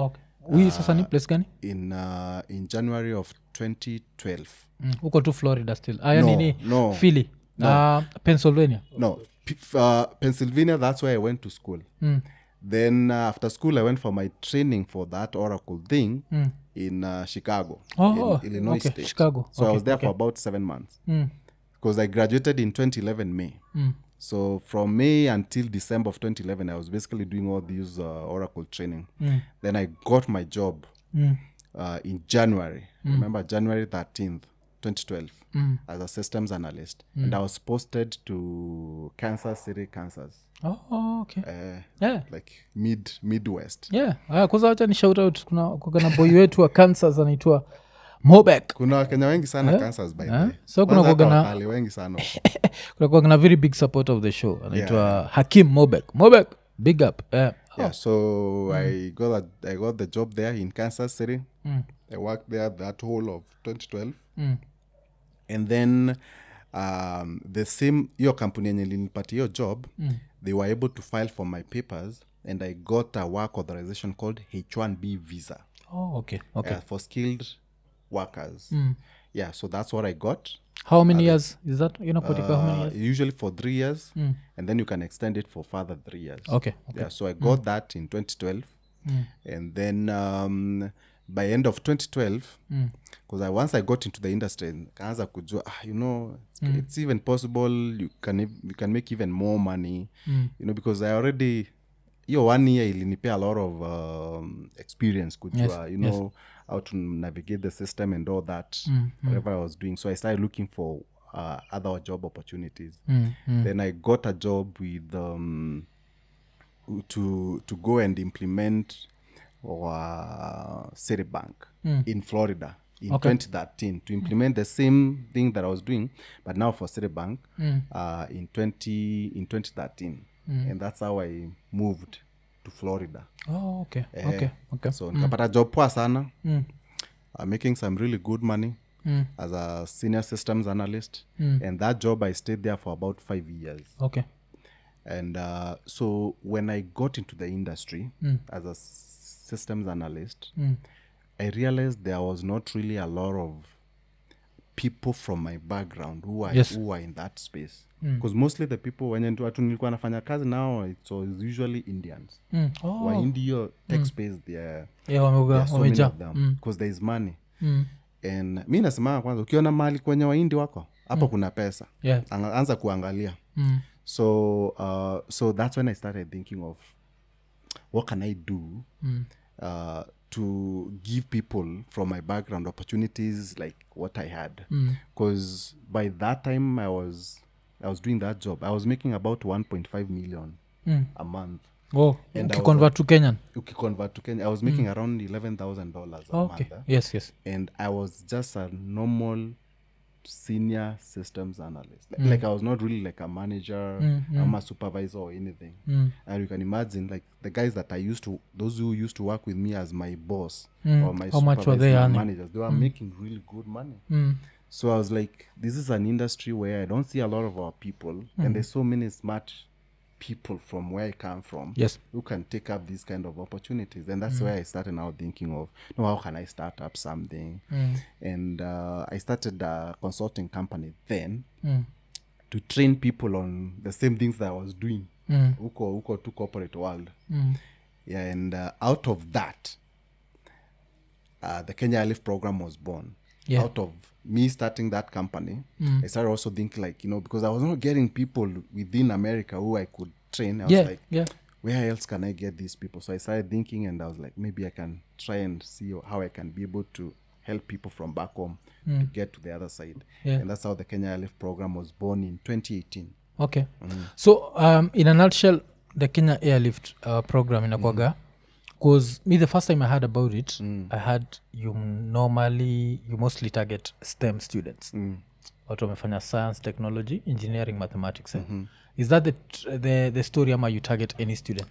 hui sasa ni place gani in uh, in January of twenty twelve. mm. uko tu Florida still aya No, nini no, Philly no. Uh, Pennsylvania No, P- uh, Pennsylvania, that's where I went to school. mm. Then uh, after school, I went for my training for that Oracle thing Mm. in uh, Chicago, Oh, in Illinois okay, State. Chicago. So I Okay, was there okay. for about seven months Mm. because I graduated in twenty eleven May. Mm. So from May until December of twenty eleven, I was basically doing all these uh, Oracle training. Mm. Then I got my job Mm. uh, in January. Remember, January thirteenth, twenty twelve, Mm. as a systems analyst. And I was posted to Kansas City, Kansas, Oh, okay uh, yeah like mid Midwest. yeah aya kwanza wacha ni shout out kuna kuna boy wetu wa Kansas anaitwa Mobek Kuna wakenya wengi sana Kansas, by the Eh? way. So kuna Kwanza hata kuwagana- wakali wengi sana huko. kuna kwa na very big supporter of the show anaitwa Yeah. Hakim Mobek Mobek big up yeah. Yeah, so I got a, I got the job there in Kansas City. Mm. I worked there that whole of twenty twelve. Mm. And then um, the same your company yenye ilinipatia hiyo job, Mm. they were able to file for my papers, and I got a work authorization called H one B visa Oh, okay okay uh, for skilled workers. Mm. Yeah, so that's what I got. how many years is that you know kutika how many Uh, years usually for three years, Mm. and then you can extend it for further three years. okay okay Yeah, so I got that in twenty twelve. Mm. And then um, by end of twenty twelve, Mm. because I, once I got into the industry, kaanza kujua, ah, you know, it's, it's even possible you can ev- you can make even more money, Mm. you know, because I already, hiyo one year ilinipea a lot of um, experience kujua, Yes, you know, how to navigate the system and all that, Mm, whatever I was doing. So I started looking for uh, other job opportunities. Mm. Mm. Then I got a job with um, to to go and implement uh, Citibank Mm. in Florida in Okay. twenty thirteen to implement the same thing that I was doing, but now for Citibank Mm. uh, in twenty in twenty thirteen, and that's how I moved to Florida. Oh, okay Eh, okay okay So nikapata job poa sana, Mm. uh, making some really good money Mm. as a senior systems analyst, Mm. and that job I stayed there for about five years. okay And uh, so when I got into the industry Mm. as a s- systems analyst, Mm. I realized there was not really a lot of people from my background who are, Yes. who are in that space. Because mostly the people wenye ntu- watu nilikuwa nafanya kazi nao, it was usually Indians. Mm. Oh. Waindio tech space, there yeah wameuga there are so many wameja of them Mm. because there is money. Mm. And mi nasemanga kwanza, ukiona mahali kwenye waindi wako hapo kuna pesa, yeah Anga- anza kuangalia. Mm. So uh, so that's when I started thinking of what can I do Mm. uh, to give people from my background opportunities like what I had. Mm. Because by that time I was I was doing that job. I was making about one point five million Mm. a month. oh And I was ukiconvert to Kenyan Ukiconvert to Kenya, I was making around eleven thousand dollars a oh, okay month. eh? yes yes And I was just a normal senior systems analyst. Like, like I was not really like a manager, Mm, I'm a supervisor or anything. Mm. And you can imagine like the guys that I used to, those who used to work with me as my boss Mm. or my How much were supervisor they or earning? managers, they were making really good money. Mm. So I was like, this is an industry where I don't see a lot of our people, and there's so many smart people from where I come from Yes. who can take up these kind of opportunities. And that's where I started now thinking of, no, how can I start up something? Mm. And uh, I started a consulting company then Mm. to train people on the same things that I was doing. Mm. Huko, huko to corporate world. Mm. Yeah, and uh, out of that, uh, the Kenya Airlift program was born. Yeah. Out of me starting that company, Mm. I started also thinking like, you know, because I was not getting people within America who I could train. I was Yeah, like, yeah. where else can I get these people? So I started thinking, and I was like, maybe I can try and see how I can be able to help people from back home to get to the other side. Yeah. And that's how the Kenya Airlift program was born in twenty eighteen. Okay. So um, in a nutshell, the Kenya Airlift uh, program inakwaga because me the first time I heard about it, I had you normally you mostly target STEM students. Watu wamefanya science, technology, engineering, mathematics. Eh? Is that the, tr- the the story ama you target any student?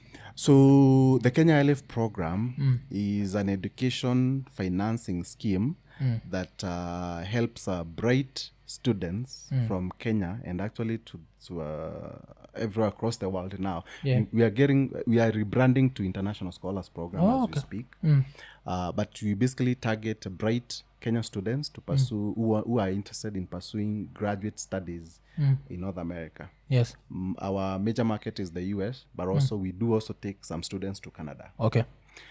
So the Kenya Airlift program is an education financing scheme that uh, helps uh, bright students mm. from Kenya and actually to, to uh, everywhere across the world now. Yeah. We are getting, we are rebranding to International Scholars Program Oh, as okay. we speak. Mm. Uh, but we basically target bright Kenyan students to pursue, mm. who, are, who are interested in pursuing graduate studies mm. in North America. Yes. Um, our major market is the U S, but also mm. we do also take some students to Canada. Okay.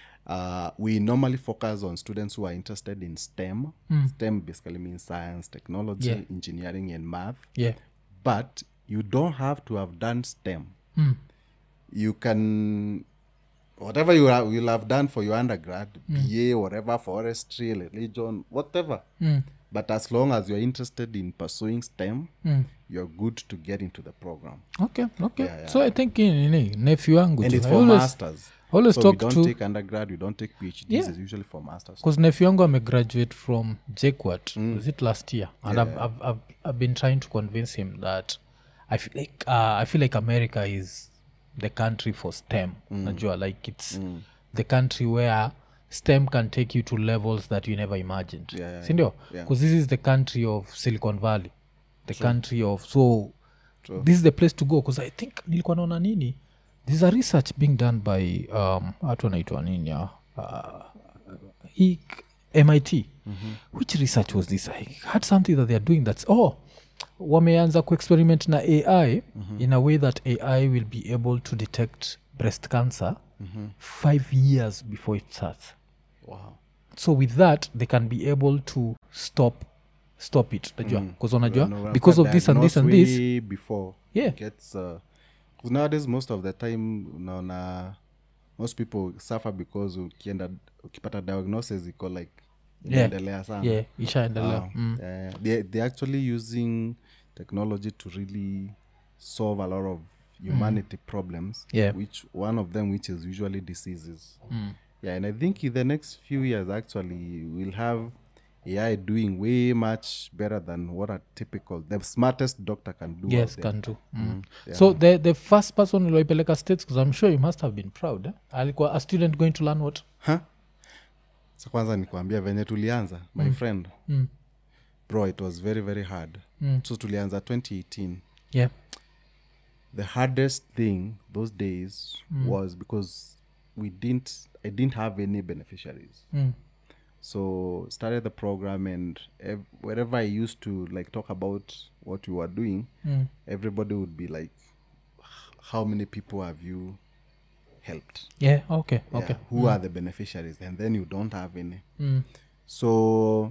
Uh, we normally focus on students who are interested in STEM. Mm. STEM basically means science, technology, yeah. engineering, and math. Yeah. But you don't have to have done STEM. Mm. You can, whatever you have, you'll have done for your undergrad, mm. B A, whatever, forestry, religion, whatever. Mm. But as long as you're interested in pursuing STEM, mm. you're good to get into the program. Okay, okay. Yeah, yeah. So I think in, in nephew yangu and tu, it's I for always, masters. always so talk we don't to, take undergrad, we don't take PhDs, yeah. it's usually for masters. Because nephew yangu amegraduate from J K U A T, mm. was it last year? And yeah. I've, I've, I've, I've been trying to convince him that I feel like, uh, I feel like America is the country for STEM. Mm. Najua, like it's mm. the country where STEM can take you to levels that you never imagined. Yeah, yeah, Sindio? yeah. Because this is the country of Silicon Valley. The True. country of... So, True. this is the place to go. Because I think, nilikuwa naona nini, there's a research being done by, um, watu wanaitwa nini ya, uh, he, M I T. Mm-hmm. Which research was this? I had something that they are doing that's, oh, wameanza kuexperiment na A I mm-hmm. in a way that A I will be able to detect breast cancer mm-hmm. five years before it starts. Wow. So with that, they can be able to stop stop it. Because mm. unajua, no, because of this and this and this. Before yeah. it gets, uh, because nowadays most of the time, unaona, most people suffer because ukienda ukipata diagnosis iko like yeah. sana. Yeah, ishaendelea. Uh, mm. uh, they they're actually using technology to really solve a lot of humanity mm. problems. Yeah. Which one of them, which is usually diseases. Mm. Yeah, and I think in the next few years, actually, we'll have A I doing way much better than what a typical, the smartest doctor can do. Yes, can do. Mm. Mm, yeah. So the the first person uloipeleka States, because I'm sure you must have been proud. Eh? Alikuwa a student going to learn what? Huh? So kwanza nikuambia venye tulianza, my mm. friend. Mm. Bro, it was very, very hard. Mm. So tulianza twenty eighteen. Yeah. The hardest thing those days mm. was because we didn't, I didn't have any beneficiaries. Mm. So started the program, and ev- wherever I used to like talk about what we were doing, mm. everybody would be like, how many people have you helped? Yeah, okay, yeah, okay. Who mm. are the beneficiaries? And then you don't have any. Mm. So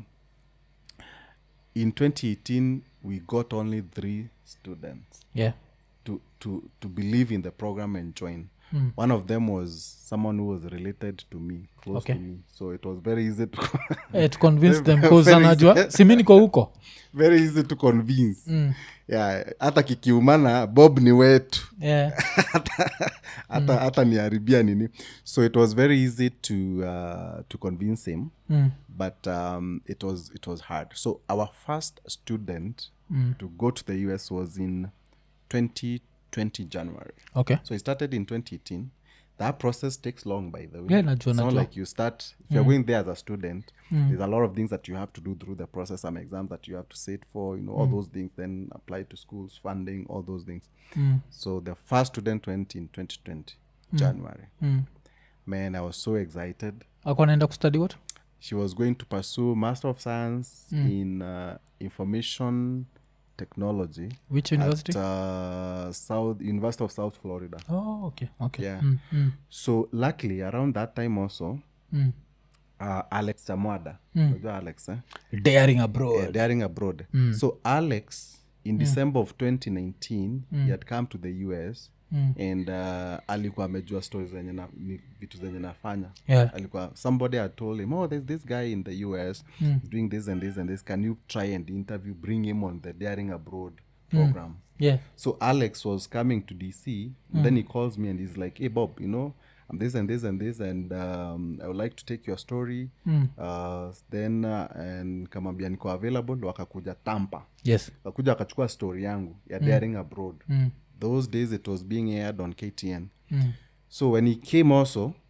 in twenty eighteen, we got only three students. Yeah. To, to, to believe in the program and join. Mm. One of them was someone who was related to me, close okay. to me. So it was very easy to, yeah, to convince them. Because anajua, simi niko huko. Very easy to convince. Mm. Yeah, hata kikiumana, Bob ni wetu. Yeah. hata, mm. hata niharibia nini. So it was very easy to uh, to convince him. Mm. But um, it was it was hard. So our first student mm. to go to the U S was in twenty twenty January. Okay. So it started in twenty eighteen. That process takes long, by the way. Yeah, najua, it's not najua. like you start, if mm. you're going there as a student, mm. there's a lot of things that you have to do through the process, some exams that you have to sit for, you know, all mm. those things, then apply to schools, funding, all those things. Mm. So the first student went in twenty twenty, mm. January. Mm. Man, I was so excited. Akwana study what? She was going to pursue Master of Science mm. in uh, Information Technology. Which university? At uh, South University of South Florida. Oh, okay, okay. Yeah. Mm, mm. So luckily, around that time also, mm. uh, Alex Chamwada, mm. Alex, eh? Daring Abroad. Yeah, Daring Abroad. Mm. So Alex, in mm. December of twenty nineteen, mm. he had come to the U S. Mm. And uh, alikuwa amejua stories zenye na vitu zenye nafanya. Yeah. Alikuwa, somebody had told him, oh, there's this guy in the U S mm. he's doing this and this and this. Can you try and interview, bring him on the Daring Abroad program? Mm. Yeah. So Alex was coming to D C. And mm. then he calls me and he's like, hey, Bob, you know, I'm this and this and this, and um, I would like to take your story. Mm. Uh, then uh, and kamambia niko available, wakakuja Tampa. Yes. Wakakuja wakachukua story yangu ya mm. Daring Abroad. Mm. Those days it was being aired on K T N. Mm. So when he came also,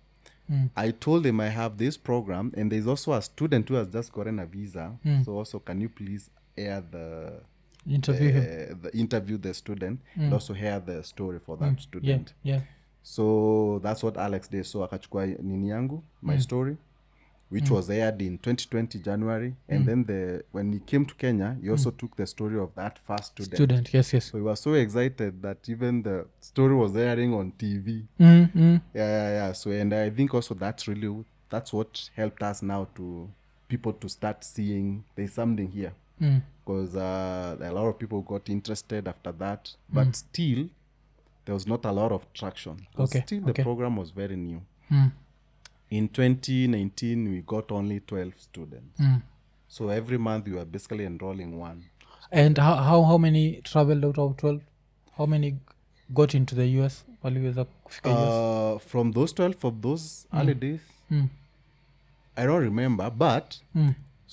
Mm. I told him I have this program, and there's also a student who has just gotten a visa. Mm. So also, can you please air the Interview him. uh, the interview the student and also hear the story for that Yeah, student. yeah. So that's what Alex did. So akachukua nini yangu, my story, which was aired in twenty twenty January, and then the when he came to Kenya, he also took the story of that first student. Student, yes, yes. So he was so excited that even the story was airing on T V. Mm, mm. Yeah, yeah, yeah. So and I think also that's really that's what helped us now to people to start seeing there's something here. Mm. Because uh, a lot of people got interested after that, but mm. still there was not a lot of traction. Okay, Still the okay. program was very new. Mm. In twenty nineteen, we got only twelve students. Mm. So every month we were basically enrolling one. And how, how how many traveled out of twelve? How many got into the U S? Waliweza kufika U S? Uh, from those twelve, from those Mm. early days, Mm. I don't remember, but Mm.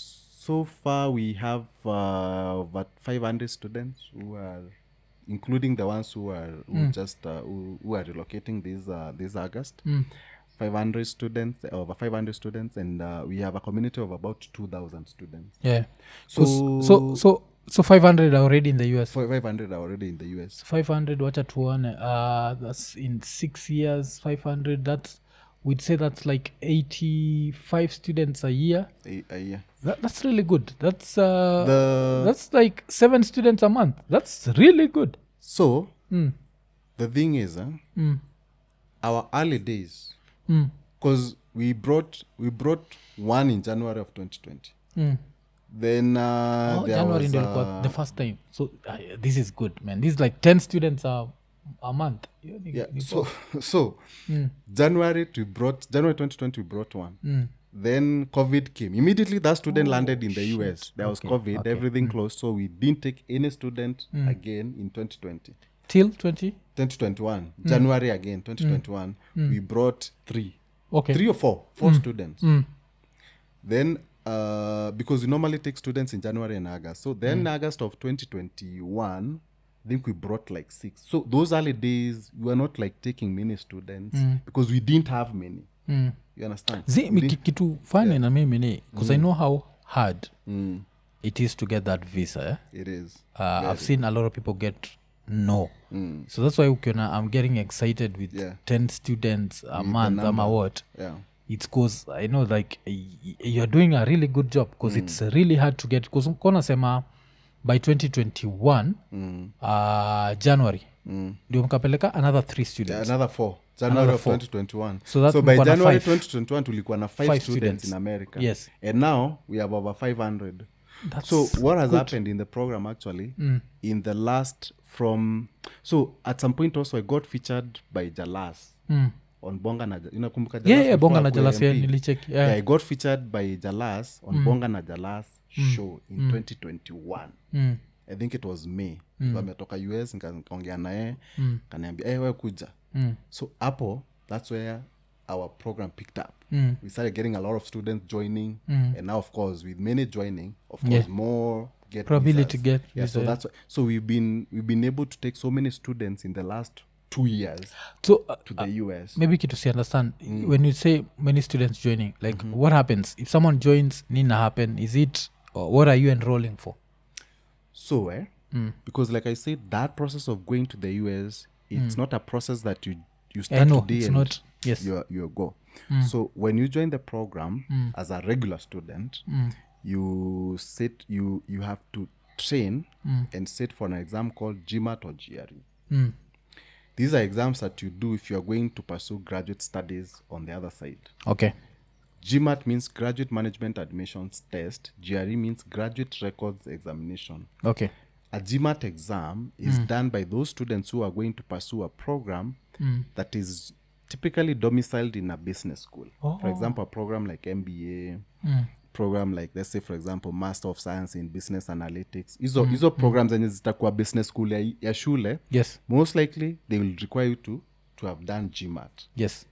so far we have uh, about five hundred students who are, including the ones who are who Mm. just uh, who, who are relocating this uh, this August. Mm. five hundred students, over five hundred students, and uh, we have a community of about two thousand students. Yeah. So, 'Cause- so so so five hundred are already in the U S. five hundred are already in the U S. five hundred wacha tuone uh that's in six years five hundred that's we'd say that's like eighty-five students a year. A, a year. That, that's really good. That's uh The that's like seven students a month. That's really good. so Mm. the thing is, uh, Mm. our early days, Mm. because we brought we brought one in January of twenty twenty. Mm. Then uh, Oh, there January was ndio ilikuwa uh, the first time. So uh, this is good, man. This is like ten students a, a month. Hiyo ni- yeah. ni So poa. so Mm. January we brought January twenty twenty we brought one. Mm. Then COVID came. Immediately that student Oh, landed in the U S. shit. There was Okay, COVID, okay. everything closed. So we didn't take any student Mm. again in twenty twenty. Till twenty? twenty twenty-one, January again, twenty twenty-one, we brought three. Okay. Three or four, four students. Mm. Then, uh, because we normally take students in January and August. So then in August of twenty twenty-one, I think we brought like six. So those early days, we were not like taking many students because we didn't have many. Mm. You understand? Zi, We mi- didn't- ki- kitu fani na mimi ni because I know how hard Mm, it is to get that visa. Eh? it is. Uh, I've seen a lot of people get no. Mm, So that's why ukiona I'm getting excited with Yeah. ten students a the month ama number. what. yeah. It's cause I know like y- you're doing a really good job because it's really hard to get because kona sema by twenty twenty-one Mm, uh, January mm. ndio mkapeleka another three students. Another four. January Another of four. twenty twenty-one. So that so by mlikuwa na January five. twenty twenty-one tulikuwa na five, Five students, students. in America. Yes. And now we have over five hundred. That's So what has good. happened in the program actually Mm. in the last from so at some point also I got featured by Jalas Mm. on Bonga na unakumbuka Jalas? Yeah, yeah, before bonga na akuwe Jalas, yeah, M P? nilicheck, yeah. Yeah, I got featured by Jalas on Bonga na Jalas show in twenty twenty-one. Mm. I think it was May. Mm. Ametoka U S nikaongea naye Mm. kaniambia hey, wewe kuja. Mm. So hapo that's where our program picked up. Mm. We started getting a lot of students joining, Mm. and now of course with many joining, of course Yeah. more get Probability visas. to get yeah. So visa. that's why, so we've been we've been able to take so many students in the last two years So uh, to the U S. maybe kitu si understand when you say many students joining like what happens if someone joins nina happen is it or what are you enrolling for? So eh, because like I said, that process of going to the U S, it's not a process that you you start I know today it's and not yes you you go. So when you join the program as a regular student, you sit you you have to train and sit for an exam called GMAT or G R E. Mm. These are exams that you do if you are going to pursue graduate studies on the other side. Okay. GMAT means Graduate Management Admissions Test. G R E means Graduate Records Examination. Okay. A GMAT exam is done by those students who are going to pursue a program that is typically domiciled in a business school. Oh. For example, a program like M B A, Mm. program like, let's say, for example, Master of Science in Business Analytics. Hizo hizo programs zenye zitakuwa business school ya, ya shule, Yes. most likely they will require you to, to have done GMAT. Yes.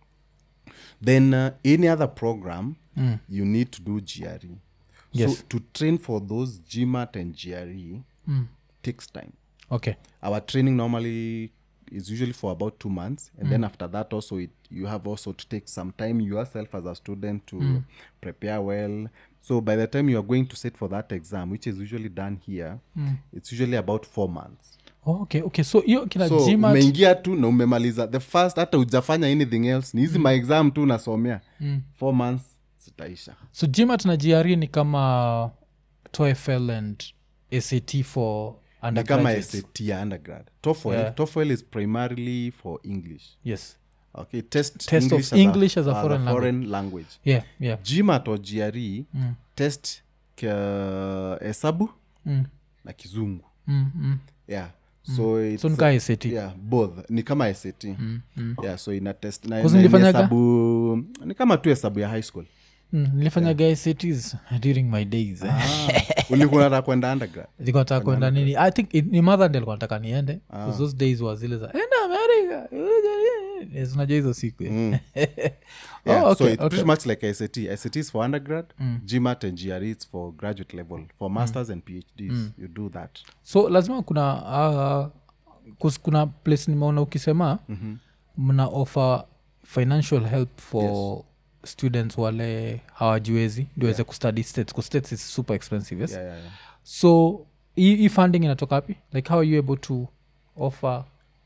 Then uh, any other program, Mm. you need to do G R E. Yes. So to train for those GMAT and G R E Mm. takes time. Okay. Our training normally is usually for about two months, and then after that also it, you have also to take some time yourself as a student to prepare well. So by the time you are going to sit for that exam, which is usually done here, it's usually about four months. Oh, okay okay so hiyo kina So GMAT umeingia tu na umemaliza the first, hata ujafanya anything else, ni hizi mm. maexam tu unasomea mm. four months zitaisha. so GMAT na G R E ni kama TOEFL and S A T for Ni kama undergraduates. S A T ya undergrad. TOEFL, Yeah. TOEFL is primarily for English. Yes. Okay, test, Test of English, English as as a, a foreign foreign language. Yeah, yeah. GMAT or G R E Mm. test ka hesabu Mm. na kizungu. Mm, mm. Yeah. So it's So nika S A T. yeah, both ni kama S A T. Mm, mm. Yeah, so ina test na, Cause na nilifanyaga? hesabu ni kama tu hesabu ya high school. Mm, nilifanyaga S A Ts during my days. Ah, ulikuwa unataka kwenda undergrad? Nilikuwa nataka kwenda nini i think it- ni mother ndiye alikuwa nataka niende because those days was zile za enda America. Yes, unajua hizo siku Mm. Oh, Yeah, okay, so it's okay. pretty much like S A T. S A T is for undergrad, GMAT and G R E is for graduate level. For masters and PhDs, you do that. so lazima kuna uh, kus- kuna place nimeona ukisema mm-hmm. mna offer financial help for yes. students wale hawajiwezi ndio weze yeah. kustudy states because states is super expensive yes Yeah, yeah, yeah. so hii hii funding inatoka wapi like how are you able to offer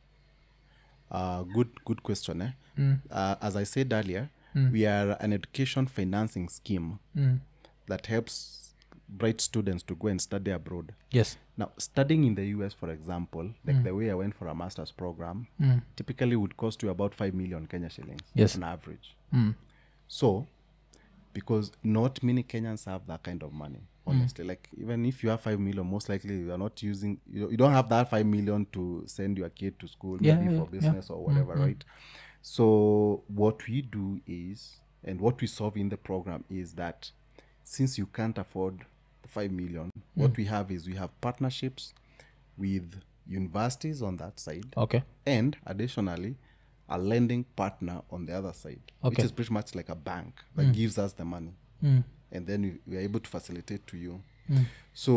Uh, good, good question. Eh? mm. Uh, as I said earlier, mm. we are an education financing scheme mm. that helps bright students to go and study abroad. yes Now, studying in the U S, for example, like the way I went for a master's program, mm. typically would cost you about five million Kenya shillings Yes. on average. mm. So, because not many Kenyans have that kind of money, honestly. Mm. Like, even if you have five million, most likely you are not using, you, you don't have that five million to send your kid to school, Yeah, maybe yeah, for business yeah. or whatever, Mm-hmm. right? So, what we do is, and what we solve in the program is that since you can't afford the five million, mm. what we have is we have partnerships with universities on that side. okay And additionally, a lending partner on the other side, Okay. which is pretty much like a bank that gives us the money. mm. And then we, we are able to facilitate to you. Mm. So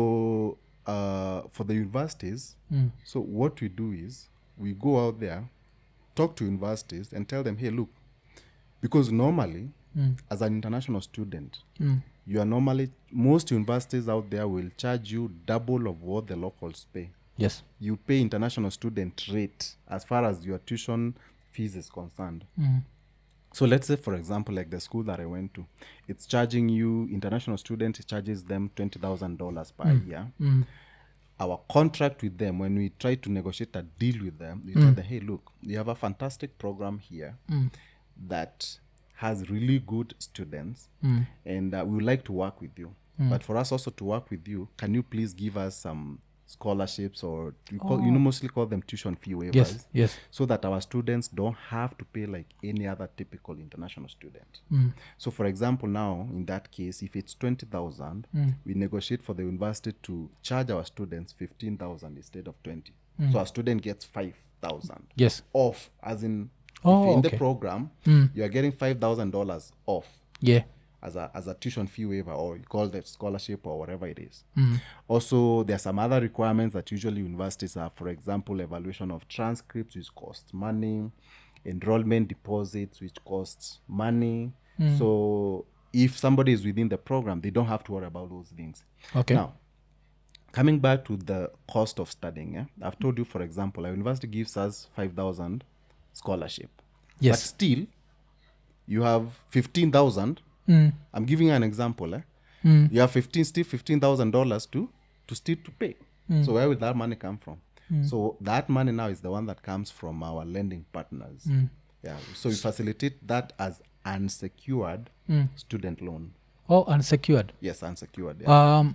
uh, for the universities, Mm. so what we do is we go out there, talk to universities and tell them, hey, look, because normally Mm. as an international student, Mm. you are normally, most universities out there will charge you double of what the locals pay. yes You pay international student rate as far as your tuition fees is concerned. mm. So let's say, for example, like the school that I went to, it's charging you, international student, it charges them twenty thousand dollars per year. Mm. Our contract with them, when we try to negotiate a deal with them, we tell them, hey, look, we have a fantastic program here Mm. that has really good students, Mm. and uh, we would like to work with you. But for us also to work with you, can you please give us some scholarships, or you, call, you know, mostly call them tuition fee waivers, yes yes so that our students don't have to pay like any other typical international student. mm. So for example, now in that case, if it's twenty thousand, Mm. we negotiate for the university to charge our students fifteen thousand instead of twenty. So our student gets five thousand yes off, as in Oh, if you're in okay. the program, Mm. you are getting five thousand dollars off yeah as a as a tuition fee waiver, or you call that scholarship or whatever it is. Mm. Also, there are some other requirements that usually universities have. For example, evaluation of transcripts, which costs money, enrollment deposits, which costs money. So if somebody is within the program, they don't have to worry about those things. okay Now, coming back to the cost of studying, eh? I've told you, for example, our university gives us five thousand scholarship. Yes. But still, you have fifteen thousand. mm. I'm giving you an example. Eh? Mm. You have fifteen, still fifteen thousand dollars to to still to pay. So where will that money come from? So that money now is the one that comes from our lending partners. Yeah. So we facilitate that as unsecured student loan. oh unsecured Yes, unsecured. Yeah. um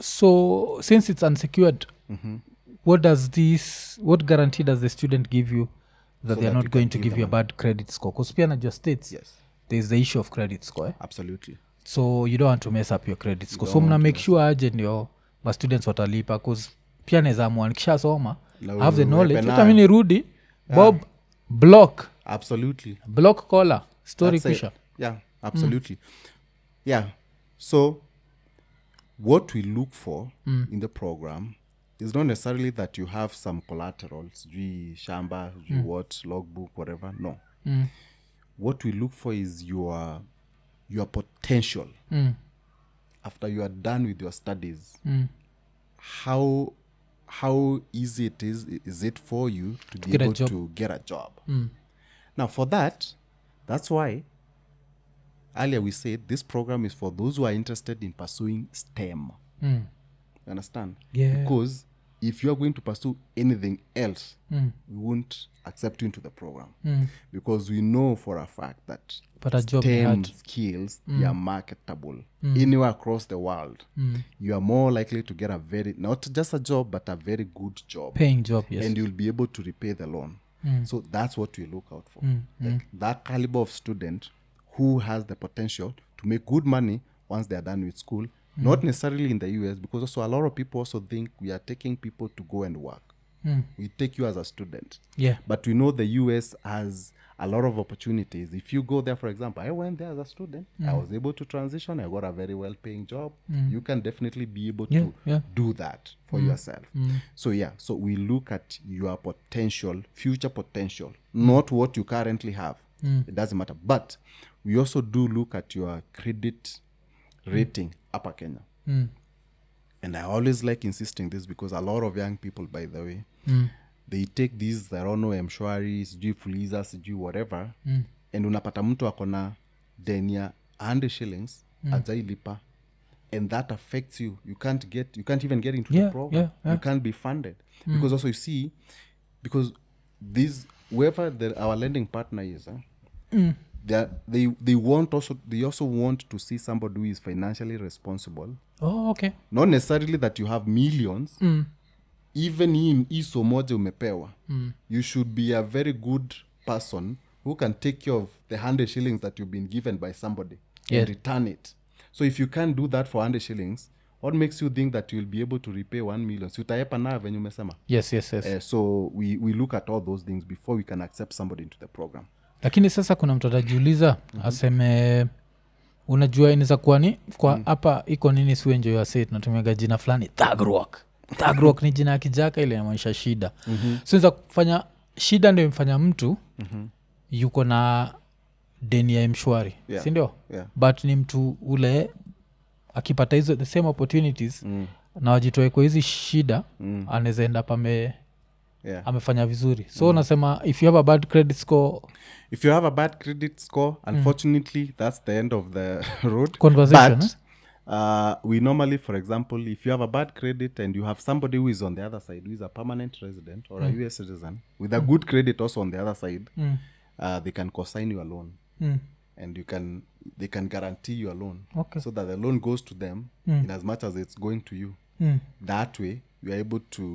so since it's unsecured what does this what guarantee does the student give you that So they're that not you going can to give give you a bad credit score because pia najua states Yes, there's the issue of credit score eh? absolutely. so you don't want to mess up your credit score so don't mna want to make sure aje ndio ma students watalipa bcause pia naweza amua nikishasoma Na I have the uwepe knowledge nayo. hata mi nirudi bob block Absolutely. block caller story That's it. kisha Yeah, absolutely. Yeah. So what we look for in the program it's not necessarily that you have some collaterals, sijui shamba, sijui mm. what, logbook, whatever. No. Mm. What we look for is your your potential. Mm. After you are done with your studies, mm. how how easy it is is it for you to, to be able to get a job. Mm. Now for that, that's why earlier we said this program is for those who are interested in pursuing STEM. Mm. You understand? Yeah. Because if you are going to pursue anything else, mm. we won't accept you into the program. Mm. Because we know for a fact that but a job STEM skills, mm. they are marketable. Mm. Anywhere across the world, mm. you are more likely to get a very, not just a job, but a very good job. Paying job, yes. And you'll be able to repay the loan. Mm. So that's what we look out for. Mm. Like mm. that caliber of student who has the potential to make good money once they are done with school. Mm. Not necessarily in the U S, because also a lot of people also think we are taking people to go and work. Mm. We take you as a student. Yeah. But we know the U S has a lot of opportunities. If you go there, for example, I went there as a student. Mm. I was able to transition. I got a very well-paying job. Mm. You can definitely be able yeah, to yeah. do that for mm. yourself. Mm. So yeah, so we look at your potential, future potential, mm. not what you currently have. Mm. It doesn't matter. But we also do look at your credit rating, mm. Upper Kenya. Mm. And I always like insisting this because a lot of young people, by the way, mm. they take these, I don't know, mshwari, sijui fuliza, sijui whatever, mm. and unapata mtu akona deni ya one hundred shillings, mm. ajailipa, and that affects you. You can't get, you can't even get into yeah, the program. Yeah, yeah. You can't be funded. Mm. Because also you see, because these, whoever the, our lending partner is, eh, mm. they, they they want also, they also want to see somebody who is financially responsible. Oh, okay. Not necessarily that you have millions. Mm. Even in iso moja umepewa, mm. you should be a very good person who can take care of the one hundred shillings that you've been given by somebody yeah. and return it. So if you can't do that for one hundred shillings, what makes you think that you'll be able to repay one million? Si utaepa na venye umesema. Yes, yes, yes. Uh, so we, we look at all those things before we can accept somebody into the program. Lakini sasa kuna mtu atajiuliza, mm-hmm. aseme unajua inaweza kuwa ni kwa hapa mm. iko nini siwenjo ya set natumiaga jina fulani Thug Rock. Thug Rock ni jina ya kijaka ile inamaanisha shida. Mm-hmm. So inaweza kufanya shida ndio imfanya mtu mm-hmm. yuko na deni ya mshwari, yeah. si ndio? Yeah. But ni mtu ule akipata hizo the same opportunities mm. na wajitoe kwa hizi shida mm. anaweza enda pame yeah. amefanya vizuri. So mm. nasema if you have a bad credit score, if you have a bad credit score, unfortunately mm. that's the end of the road conversation. But, uh, we normally, for example, if you have a bad credit and you have somebody who is on the other side who is a permanent resident or mm. a U S citizen with a mm. good credit also on the other side, mm. uh, they can consign your loan mm. and you can they can guarantee your loan, okay. so that the loan goes to them mm. in as much as it's going to you. Mm. That way you are able to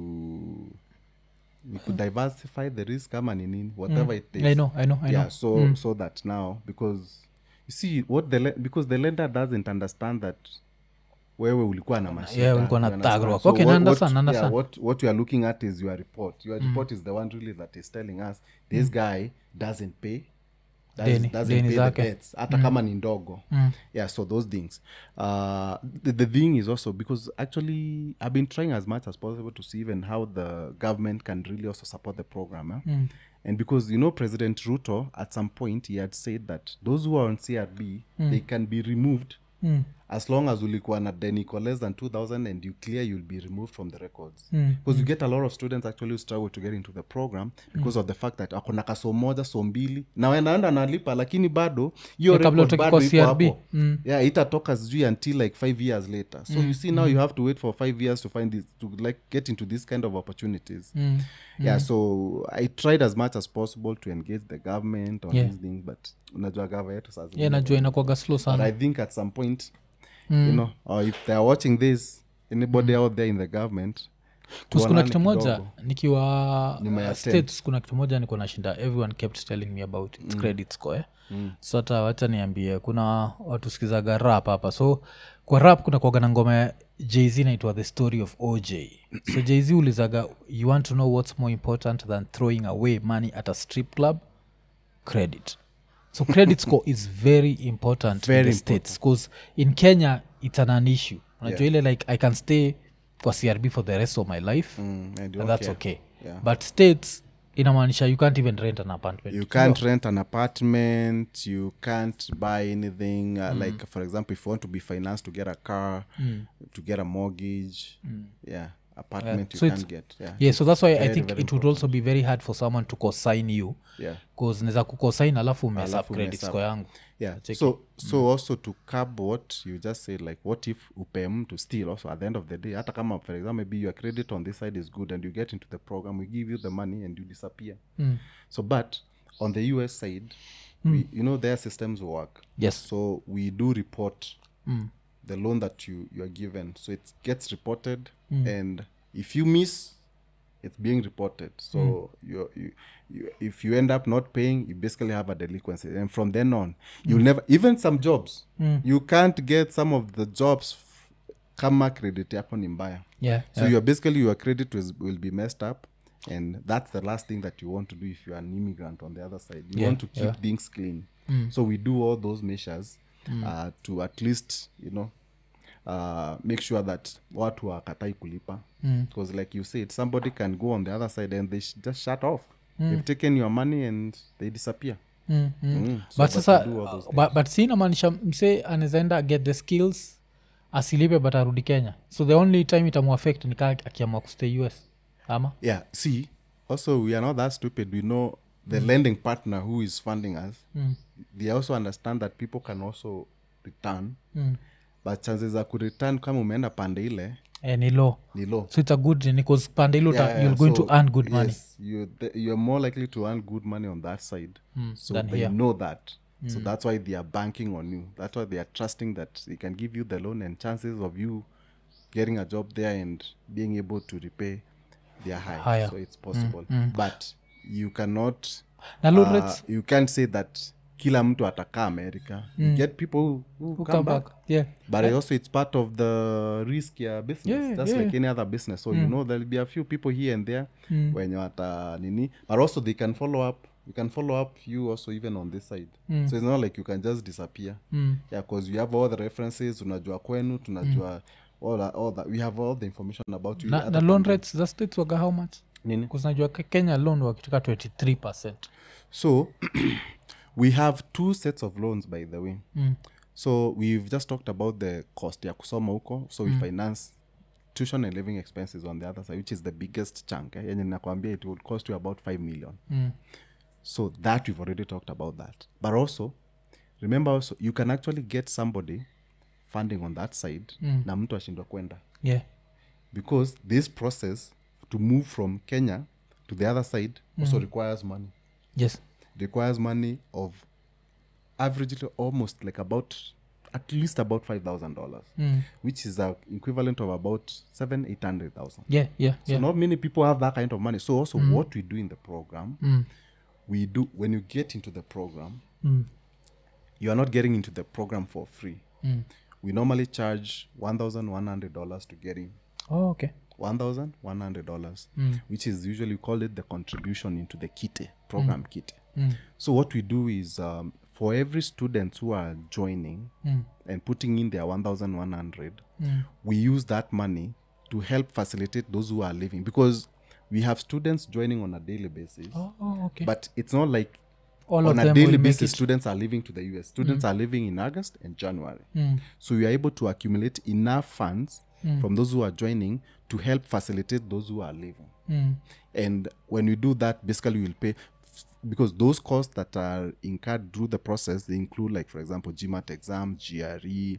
we could diversify the risk kama nini, whatever mm. it takes. I know, I know, I yeah, know. so mm. so that now, because you see what the le- because the lender doesn't understand that wewe ulikuwa na mashida. Yeah, ulikuwa na Thug Rock. Okay, na understand, understand. Yeah, what what we are looking at is your report. Your mm. report is the one really that is telling us this mm. guy doesn't pay. Deni, doesn't deni pay zake. the debts hata mm. kama ni ndogo. Mm. Yeah, so those things. Uh, the, the thing is also because actually I've been trying as much as possible to see even how the government can really also support the program. Eh? Mm. And because, you know, President Ruto, at some point, he had said that those who are on C R B, mm. they can be removed mm. as long as ulikuwa na deni kwa less than two thousand and you clear, you'll be removed from the records. Mm. Because mm. you get a lot of students actually who struggle to get into the program because mm. of the fact that akona kaso moja, so mbili. Na wanaenda nalipa, lakini bado, hiyo record bado iko hapo. Mm. Yeah, itatoka sijui until like five years later. So mm. you see now mm. you have to wait for five years to find this, to like get into this kind of opportunities. Mm. Yeah, mm. so I tried as much as possible to engage the government on yeah. these things, but unajua gava yetu sasa. Yeah, najua inakuwaga slow sana. But I think at some point, mm. you know, or if they are watching this, anybody mm. out there in the government, kuna kitu moja nikiwa uh, states, kuna kitu moja niko nashinda, everyone kept telling me about its mm. credit score eh? mm. so hata wacha niambie, kuna watu sikizaga rap hapa. So kwa rap kuna kuwaga na ngoma ya Jay-Z inaitwa The Story of O J. So Jay-Z ulizaga, you want to know what's more important than throwing away money at a strip club? Credit. So credit score is very important very in the important. States, because in Kenya it's an, an issue. Unajua ile like I can stay kwa C R B for the rest of my life Mm, and you and don't that's care. okay Yeah. but states inamaanisha you can't even rent an apartment You can't rent an apartment, you can't buy anything uh, mm. like for example if you want to be financed to get a car, mm. to get a mortgage, mm. yeah, apartment Yeah. you So can't it's- get. Yeah, yeah so that's why very, I think very it would also be very hard for someone to cosign you yeah. bcause naweza kucosign alafu mess up Alafu credit mess up. score yangu Yeah. Check So so also to curb what you just said, like what if upe mtu steal also at the end of the day, hata kama for example maybe your credit on this side is good and you get into the program, we give you the money and you disappear. Mm. So but on the U S side, we, you know their systems work. Yes. So we do report Mm. the loan that you you are given. So it gets reported, and if you miss, it's being reported. So you, you, you, if you end up not paying, you basically have a delinquency, and from then on, you'll never even some jobs you can't get some of the jobs f- kama credit yako ni mbaya. yeah, So yeah. you're basically your credit was, will be messed up, and that's the last thing that you want to do if you are an immigrant on the other side. You Yeah, want to keep yeah. things clean. So we do all those measures uh, to at least you know uh, make sure that watu wakatai kulipa, because like you said, somebody can go on the other side and they sh- just shut off. They've taken your money and they disappear. Mm, mm. Mm. So, but but sasa we do all those uh, but, but si inamaanisha mse anaezaenda get the skills asilipe but arudi kenya so the only time itamuaffect ni kaa akiamua kustay U S ama Yeah, see, also we are not that stupid. We know the lending partner who is funding us, Mm. they also understand that people can also return, Mm. but chances za kureturn kama umeenda pande ile eh, ni low ni low. so it's a good thing because pande ilo Yeah, yeah, you're going so, to earn good money yes, you th- you're more likely to earn good money on that side. Mm, So than they here. know that. So that's why they are banking on you. That's why they are trusting that they can give you the loan, and chances of you getting a job there and being able to repay, they are high. Higher. So it's possible. But you cannot Na loan uh, rates? you can't say that kila mtu ataka America. You get people who, who, Who come, back. yeah But also it's part of the risk ya business. Yeah, That's yeah. like any other business. So you know there'll be a few people here and there when you at nini. But also they can follow up. You can follow up you also even on this side. So it's not like you can just disappear. Mm. Yeah, because you have all the references. Unajua kwenu, tunajua all that, all that. We have all the information about you. na, Other na loan countries. rates za states waga how much Nini? kusinajua kenya loan wakitoka twenty-three percent So we have two sets of loans, by the way. Mm. So we've just talked about the cost ya kusoma huko. So we finance tuition and living expenses on the other side, which is the biggest chunk. Eh? Yenye nakwambia it would cost you about five million. Mm. So that we've already talked about that. But also, remember also, you can actually get somebody funding on that side Mm. na mtu ashindwa kwenda. yeah Because this process to move from Kenya to the other side also requires money. yes Requires money of averagely almost like about at least about five thousand dollars, Mm. which is a equivalent of about seven eight hundred thousand. yeah yeah So yeah not many people have that kind of money. So also what we do in the program, Mm. we do when you get into the program, Mm. you are not getting into the program for free. Mm. We normally charge one thousand one hundred dollars to get in. oh okay one thousand one hundred dollars, Mm. which is usually we call it the contribution into the kite program kit. Mm. So what we do is um, for every student who are joining Mm. and putting in their one thousand one hundred, Mm. we use that money to help facilitate those who are living, because we have students joining on a daily basis. oh, oh okay But it's not like all on of a them daily will make basis it students are leaving to the U S. Students are living in August and January. Mm. So we are able to accumulate enough funds from those who are joining to help facilitate those who are leaving. Mm. And when we do that, basically we'll pay, because those costs that are incurred through the process, they include, like, for example, GMAT exams, G R E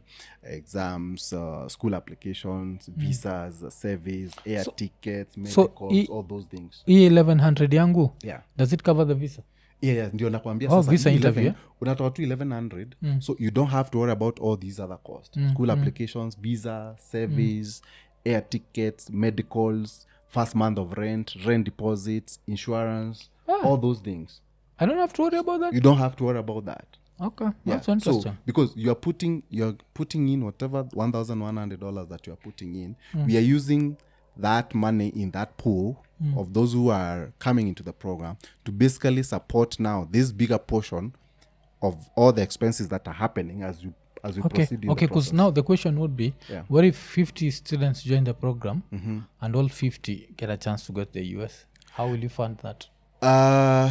exams, uh, school applications, visas, uh, surveys, air tickets, medicals, i- all those things. hii eleven hundred yangu Yeah. does it cover the visa Yeah, yeah, ndio nakwambia Oh, sasa visa hii interview, eleven, unatoa tu eleven hundred, so you don't have to worry about all these other costs. School applications, visa, surveys, air tickets, medicals, first month of rent, rent deposits, insurance, all those things. I don't have to worry about that You don't have to worry about that. okay Yeah. that's interesting So because you're putting you're putting in whatever one thousand one hundred dollars that you're putting in, we are using that money in that pool of those who are coming into the program to basically support now this bigger portion of all the expenses that are happening as you as we okay proceed in okay the because process. now the question would be Yeah. what if fifty students join the program and all fifty get a chance to go to the US? How will you fund that? Uh,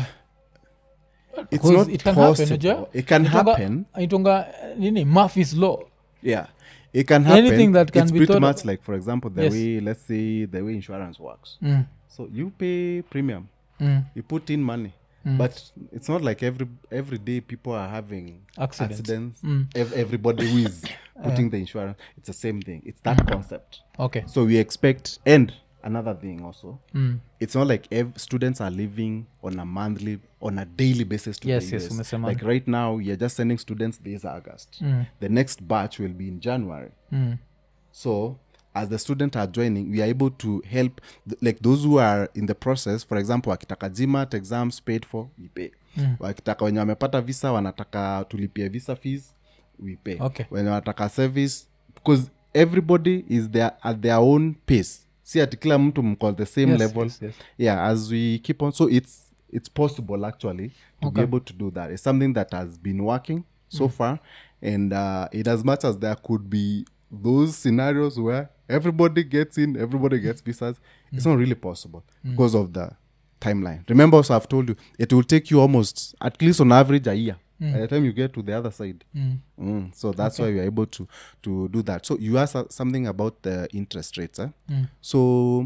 it's 'Cause not it can happen, possible. unajua? It can Itonga- happen. itonga eh, nini Murphy's law. Yeah, it can happen. Anything that can it's be pretty thought much of- like, for example, the Yes. way, let's say, the way insurance works. Mm. So you pay premium, Mm. you put in money, but it's not like every every day people are having Accidents. accidents. Ev- everybody who is putting the insurance, it's the same thing. It's that concept. Okay. So we expect, and another thing also, Mm. it's not like ev- students are living on a monthly, on a daily basis to Yes, the yes, U S. umesema. Like right now, you're just sending students this August. The next batch will be in January. Mm. So as the student are joining, we are able to help, th- like those who are in the process. For example, wakitaka GMAT exams paid for, we pay. Mm. Wakitaka wenye wamepata visa, wanataka tulipia visa fees, we pay. Okay. Wenye wanataka service, because everybody is there at their own pace. See, at kila mtu mko the same Yes, level. yes, yes. Yeah, as we keep on. So it's it's possible actually to Okay. be able to do that. It's something that has been working so far. And uh, in as much as there could be those scenarios where everybody gets in, everybody gets visas, it's not really possible because of the timeline. Remember also I've told you, it will take you almost, at least on average, a year by the time you get to the other side. Mm. So that's why you're able to to do that. So you asked uh, something about the interest rates. Eh? So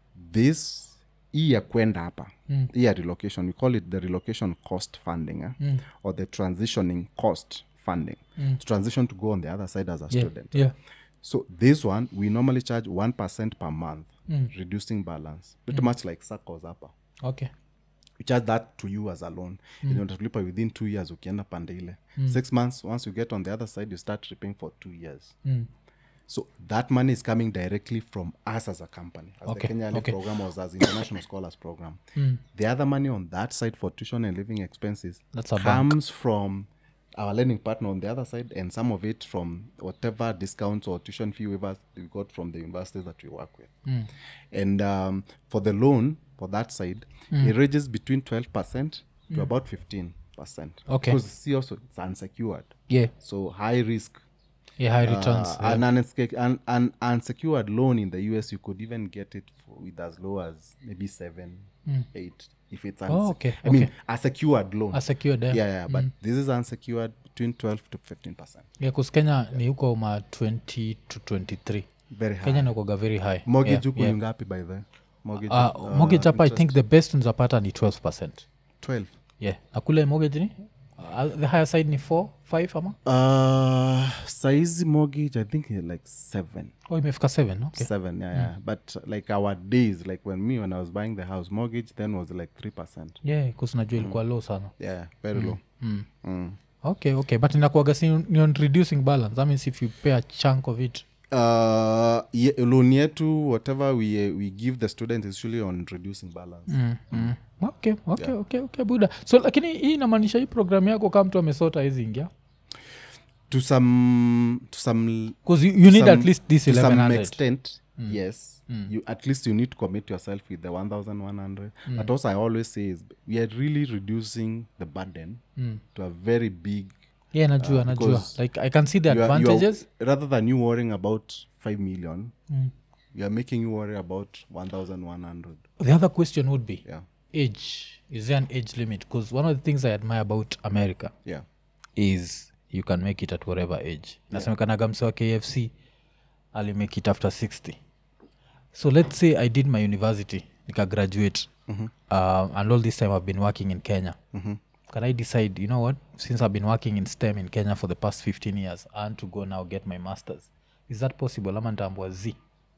this hii ya kwenda hapa hii ya relocation, we call it the relocation cost funding eh? Or the transitioning cost funding to transition to go on the other side as a Yeah. student. Yeah. So this one we normally charge one percent per month, reducing balance, pretty much like SACCOs hapa. Okay. We charge that to you as a loan. Mm. You utalipa within two years ukienda pande ile. Six months, once you get on the other side, you start tripping for two years. Mm. So that money is coming directly from us as a company, as Okay, the Kenya Ali okay. program or as International Scholars Program. The other money on that side for tuition and living expenses That's a bank. comes from our lending partner on the other side, and some of it from whatever discounts or tuition fee waivers we got from the universities that we work with. And um, for the loan, for that side, it ranges between twelve percent to about fifteen percent. Okay. Because see also, it's unsecured. Yeah. So high risk. Yeah. High returns. Uh, yeah. an, unsecured, an, an unsecured loan in the U S, you could even get it for, with as low as maybe seven, eight, if it's unsecured. Oh, okay, I mean, okay. a secured loan. A secured, yeah. yeah, yeah, but this is unsecured between twelve to fifteen percent. Yeah, because Kenya ni huko ma twenty to twenty-three. Very high. Kenya nakoga very high. Mortgage huku yeah, ni ngapi by the mortgage? yeah. Uh, mortgage hapa I think the best unzapata ni twelve percent. twelve. Yeah. Na kule mortgage ni? Uh, the higher side ni four, five ama? Uh, saizi mortgage, I think like seven. Oh, imefika seven. Okay. Seven, yeah, yeah. But uh, like our days, like when me, when I was buying the house, mortgage then was like three percent. Yeah, because najua ilikuwa low sana. Yeah, very low. Mm. Okay, okay. But inakuwaga si ni on reducing balance. That means if you pay a chunk of it. Uh, ye, loan yetu, whatever we uh, we give the student is usually on reducing balance. Mm, mm. Okay, okay, okay, okay, buda. So lakini hii inamaanisha hii program yako kama mtu amesota hizi ingia? To some, to some, Because you, you need some, at least this to eleven some hundred. extent, yes. You at least you need to commit yourself with the one thousand one hundred. But also, I always say is we are really reducing the burden to a very big. Yeah, najua, Uh, najua. because Like I can see the you are- you are- advantages. rather than you worrying about five million, we are making you worry about one thousand one hundred. The other question would be Yeah, age. Is there an age limit? Because one of the things I admire about America yeah. is you can make it at whatever age. Nasemekanaga mse wa K F C ali make it after sixty. So let's say I did my university, nika graduate, mm-hmm. uh, and all this time I've been working in Kenya. Mm-hmm. Can I decide, you know what, since I've been working in STEM in Kenya for the past fifteen years, I want to go now get my master's? Is that possible? Ama nitaambiwa Z.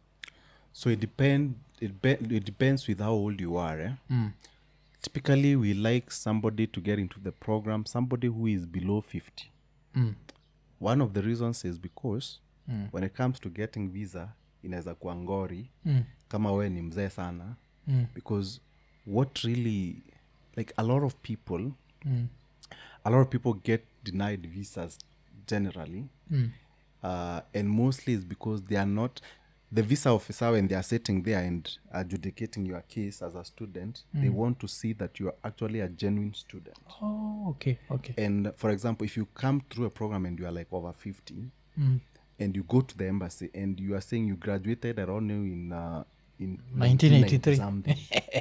So it depend. It be, it depends with how old you are. Eh? Typically, we like somebody to get into the program, somebody who is below fifty. Mm. One of the reasons is because mm. when it comes to getting visa, inaweza kuwa ngori mm. kama we ni mzee sana mm. because what really, like a lot of people, mm. a lot of people get denied visas generally, mm. uh, and mostly is because they are not. the visa officer, when they are sitting there and adjudicating your case as a student, mm. they want to see that you are actually a genuine student. Oh, okay, okay. And for example, if you come through a program and you are like over fifty, mm. and you go to the embassy and you are saying you graduated, I don't know, in uh, in nineteen eighty-three something,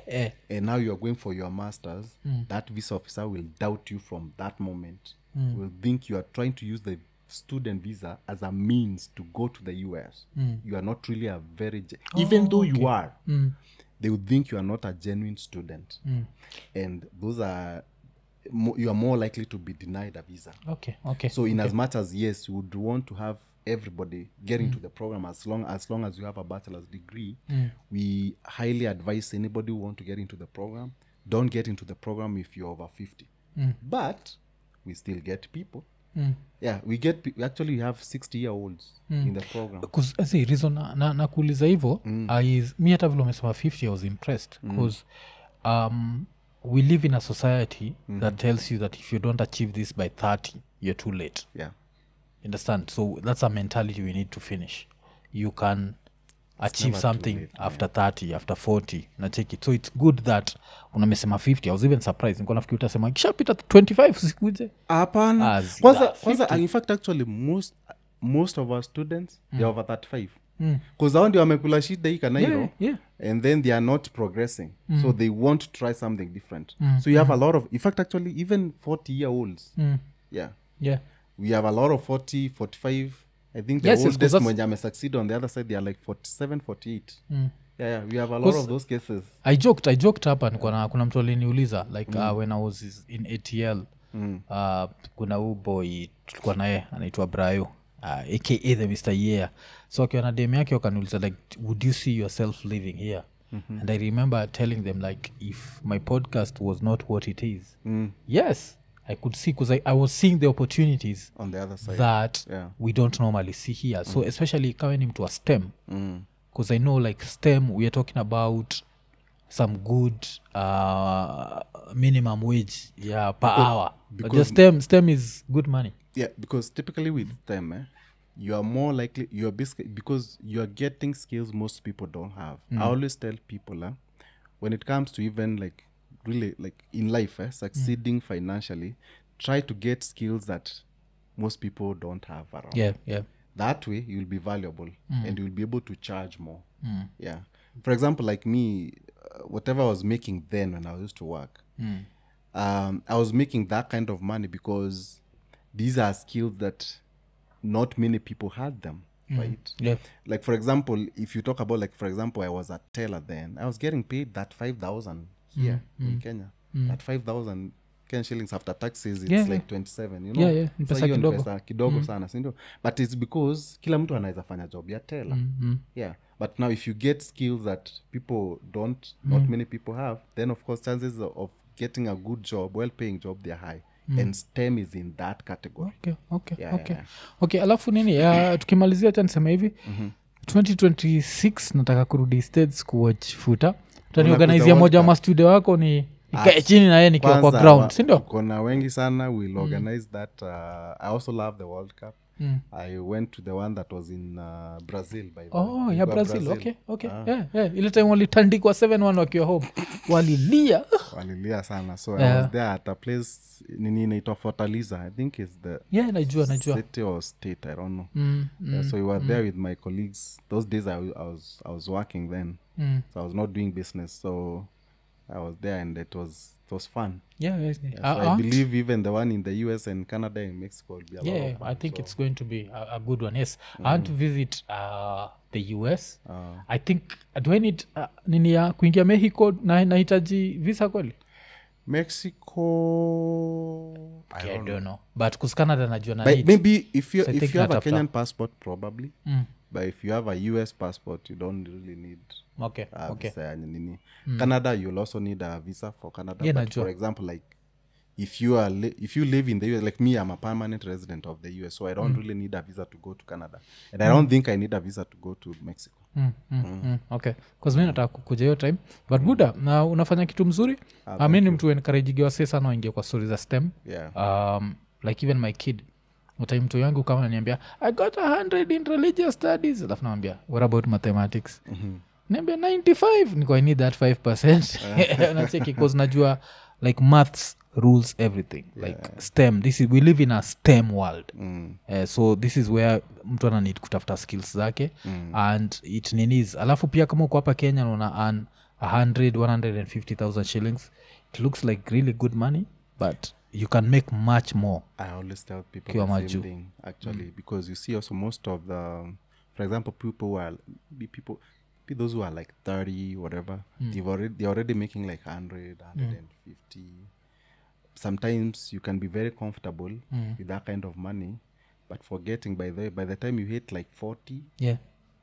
and now you are going for your masters, mm. that visa officer will doubt you from that moment. Mm. Will think you are trying to use the student visa as a means to go to the U S. Mm. You are not really a very ge- oh, even though okay. you are, mm. they would think you are not a genuine student, mm. and those are mo- you are more likely to be denied a visa. Okay, okay. So in okay. as much as yes, you would want to have everybody get into mm. the program as long as long as you have a bachelor's degree, mm. we highly advise anybody who want to get into the program, don't get into the program if you're over fifty. Mm. But we still get people. Mm. Yeah, we get pe- actually we have sixty year olds mm. in the program. Because as a reason na, na, na kuuliza hivyo mm. is mi hata vile umesema fifty I was impressed because mm. um, we live in a society mm-hmm. that tells you that if you don't achieve this by thirty you're too late. Yeah. Understand? So that's a mentality we need to finish. You can it's achieve something late, after yeah. thirty, after forty, na check it. So it's good that unamesema fifty. I was even surprised. Niko nafikiri utasema kishapita twenty-five sikuje. Hapana. Kwanza kwanza in fact actually most most of our students mm. they are over thirty-five. Mm. Cause hao ndio wamekula shida hii Kanairo yeah, yeah. and then they are not progressing. Mm. So they want to try something different. Mm. So you have mm. a lot of in fact actually even forty year olds. Mm. Yeah. Yeah. We have a lot of forty, forty-five. I think the yes, oldest mwenye ame succeed on the other side they are like forty-seven, forty-eight. Mm. Yeah, yeah, we have a lot of those cases. I joked, I joked hapa yeah. kuna kuna mtu aliniuliza like mm. uh, when I was in A T L mm. uh, kuna huyu boy tulikuwa naye anaitwa Brayo uh, aka the Mister Year. So akiwa na dem yake wakaniuliza like would you see yourself living here? Mm-hmm. And I remember telling them like if my podcast was not what it is. Mm. Yes. I could see because I, I was seeing the opportunities on the other side that yeah. we don't normally see here. Mm. So especially coming into a STEM, because mm. I know like STEM, we are talking about some good uh, minimum wage yeah, per because, hour. Because but just STEM, STEM is good money. Yeah, because typically with STEM, eh, you are more likely, you are basically, because you are getting skills most people don't have. Mm. I always tell people, eh, when it comes to even like, really like in life eh, succeeding mm. financially, try to get skills that most people don't have around. Yeah, yeah. That way you'll be valuable mm. and you'll be able to charge more. Mm. Yeah. For example, like me, uh, whatever I was making then when I used to work, mm. um, I was making that kind of money because these are skills that not many people had them. Mm. Right. Yeah. Like for example, if you talk about like for example, I was a teller then. I was getting paid that five thousand here mm. in Kenya. Mm. That five thousand Kenyan shillings after taxes, it's yeah, like yeah. twenty-seven. You know. Yeah, yeah. So pesa hiyo ni kidogo. pesa kidogo mm. sana, si ndio? But it's because kila mtu anaweza fanya job ya teller. Mm-hmm. Yeah. But now if you get skills that people don't, mm. not many people have, then of course chances of getting a good job, well-paying job, they're high. Mm. And STEM is in that category. Okay, okay, yeah, okay. Yeah, yeah. Okay, alafu nini, uh, tukimalizia cha nisema hivi, mm-hmm. twenty twenty-six nataka kurudi States kuwatch futa. Utaniorganizia moja wa studio wako ni ikae chini na yeye nikiwa kwa ground, si ndio? Kuna wengi sana, we'll organize mm. that. Uh, I also love the World Cup. Mm. I went to the one that was in uh, Brazil by the oh yeah Brazil. Brazil okay okay ah. yeah yeah ile time walitandikwa seven one wakiwa home walilia walilia sana so yeah. I was there at a place nini inaitwa Fortaleza, I think is the yeah najua najua city or state, I don't know. mm, mm, yeah, so we were mm. there with my colleagues those days. I, I was I was working then, mm. so I was not doing business, so I was there and it was it was fun. Yeah, yeah, yeah. So I, I believe even the one in the U S and Canada and Mexico will be a yeah, lot of fun. I think so. It's going to be a, a good one. Yes, mm. I want to visit uh, the U S. Uh, I think do I need uh, nini ya kuingia Mexico na nahitaji visa kweli? Mexico okay, I don't, I don't know. know. But cuz Canada najua na need. Maybe if you so if you have a Kenyan after. passport probably. Mm. But if you have a U S passport, you don't really need okay uh, okay visa. Mm. Canada, you'll also need a visa for Canada. Yeah, but for example, like if you are li- if you live in the U S, like me, I'm a permanent resident of the U S, so I don't mm. really need a visa to go to Canada, and mm. I don't think I need a visa to go to Mexico. Mm, mm, mm. Mm. Okay, because mimi nataka kukuja hiyo time, but mm. Buda, na unafanya kitu mzuri. Ah, mimi ni mtu encourage giwa sasa sana waingie kwa stories za STEM. Yeah. Um, like even my kid, utai mtu yangu kama naniambia I got a hundred in religious studies alafu namwambia what about mathematics mm-hmm. niambia ninety-five niko I need that five percent nacheki cause najua like maths rules everything yeah. like STEM this is we live in a STEM world mm. uh, so this is where mtu ana need kutafuta skills zake mm. and it needs alafu pia kama uko hapa Kenya una earn one hundred one hundred fifty thousand shillings it looks like really good money but you can make much more. I always tell people the same maju. thing actually mm. because you see also most of the for example people who are people those who are like thirty whatever mm. they've already they're already making like one hundred one hundred fifty mm. sometimes you can be very comfortable mm. with that kind of money but forgetting by the by the time you hit like forty yeah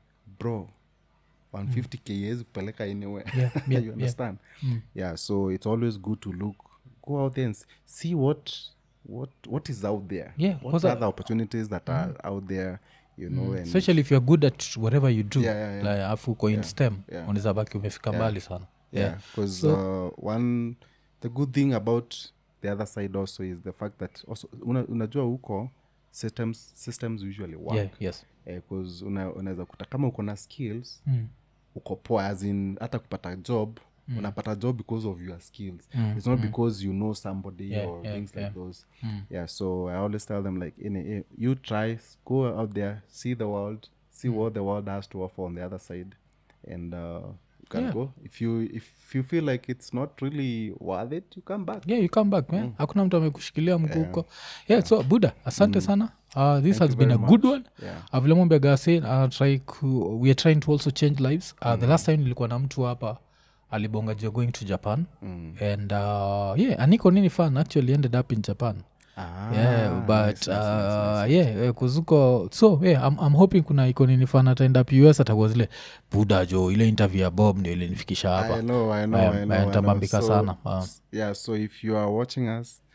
bro one hundred fifty k is kupeleka anywhere yeah, yeah, you understand yeah. Mm. yeah so it's always good to look go out there and see what what what is out there yeah what are the opportunities that mm. are out there you know mm. and especially if you're good at whatever you do yeah, yeah, yeah. like afu uko in yeah. STEM yeah. unaweza baki umefika yeah. mbali sana yeah because so, uh, one the good thing about the other side also is the fact that also una, unajua huko systems systems usually work yeah yes because uh, una, unaweza kuta kama uko na skills mm. uko poa as in hata kupata job mm. unapata job because of your skills mm. it's not mm. because you know somebody yeah, or yeah, things yeah. like those mm. yeah so I always tell them like in a, you try go out there see the world see mm. what the world has to offer on the other side and uh you can yeah. go if you if you feel like it's not really worth it you come back yeah you come back man mm. hakuna mtu amekushikilia mguko yeah. yeah so Buddha asante mm. sana uh, this Thank has been a much. good one yeah. avilemwambia gase uh, try ku, we are trying to also change lives uh, mm. the last time nilikuwa na mtu hapa alibonga jo going to Japan mm. and uh, yeah aniko nini fan actually ended up in Japan ah, yeah but nice, uh, nice, nice, yeah uh, kuzuko so yeah I'm, I'm hoping kuna iko nini fan ataenda up U S atakuwa zile Buddha jo ile interview ya Bob ndio ile nifikisha hapa I know I know I know, I know. Nitabambika So, sana uh. yeah so if you are watching us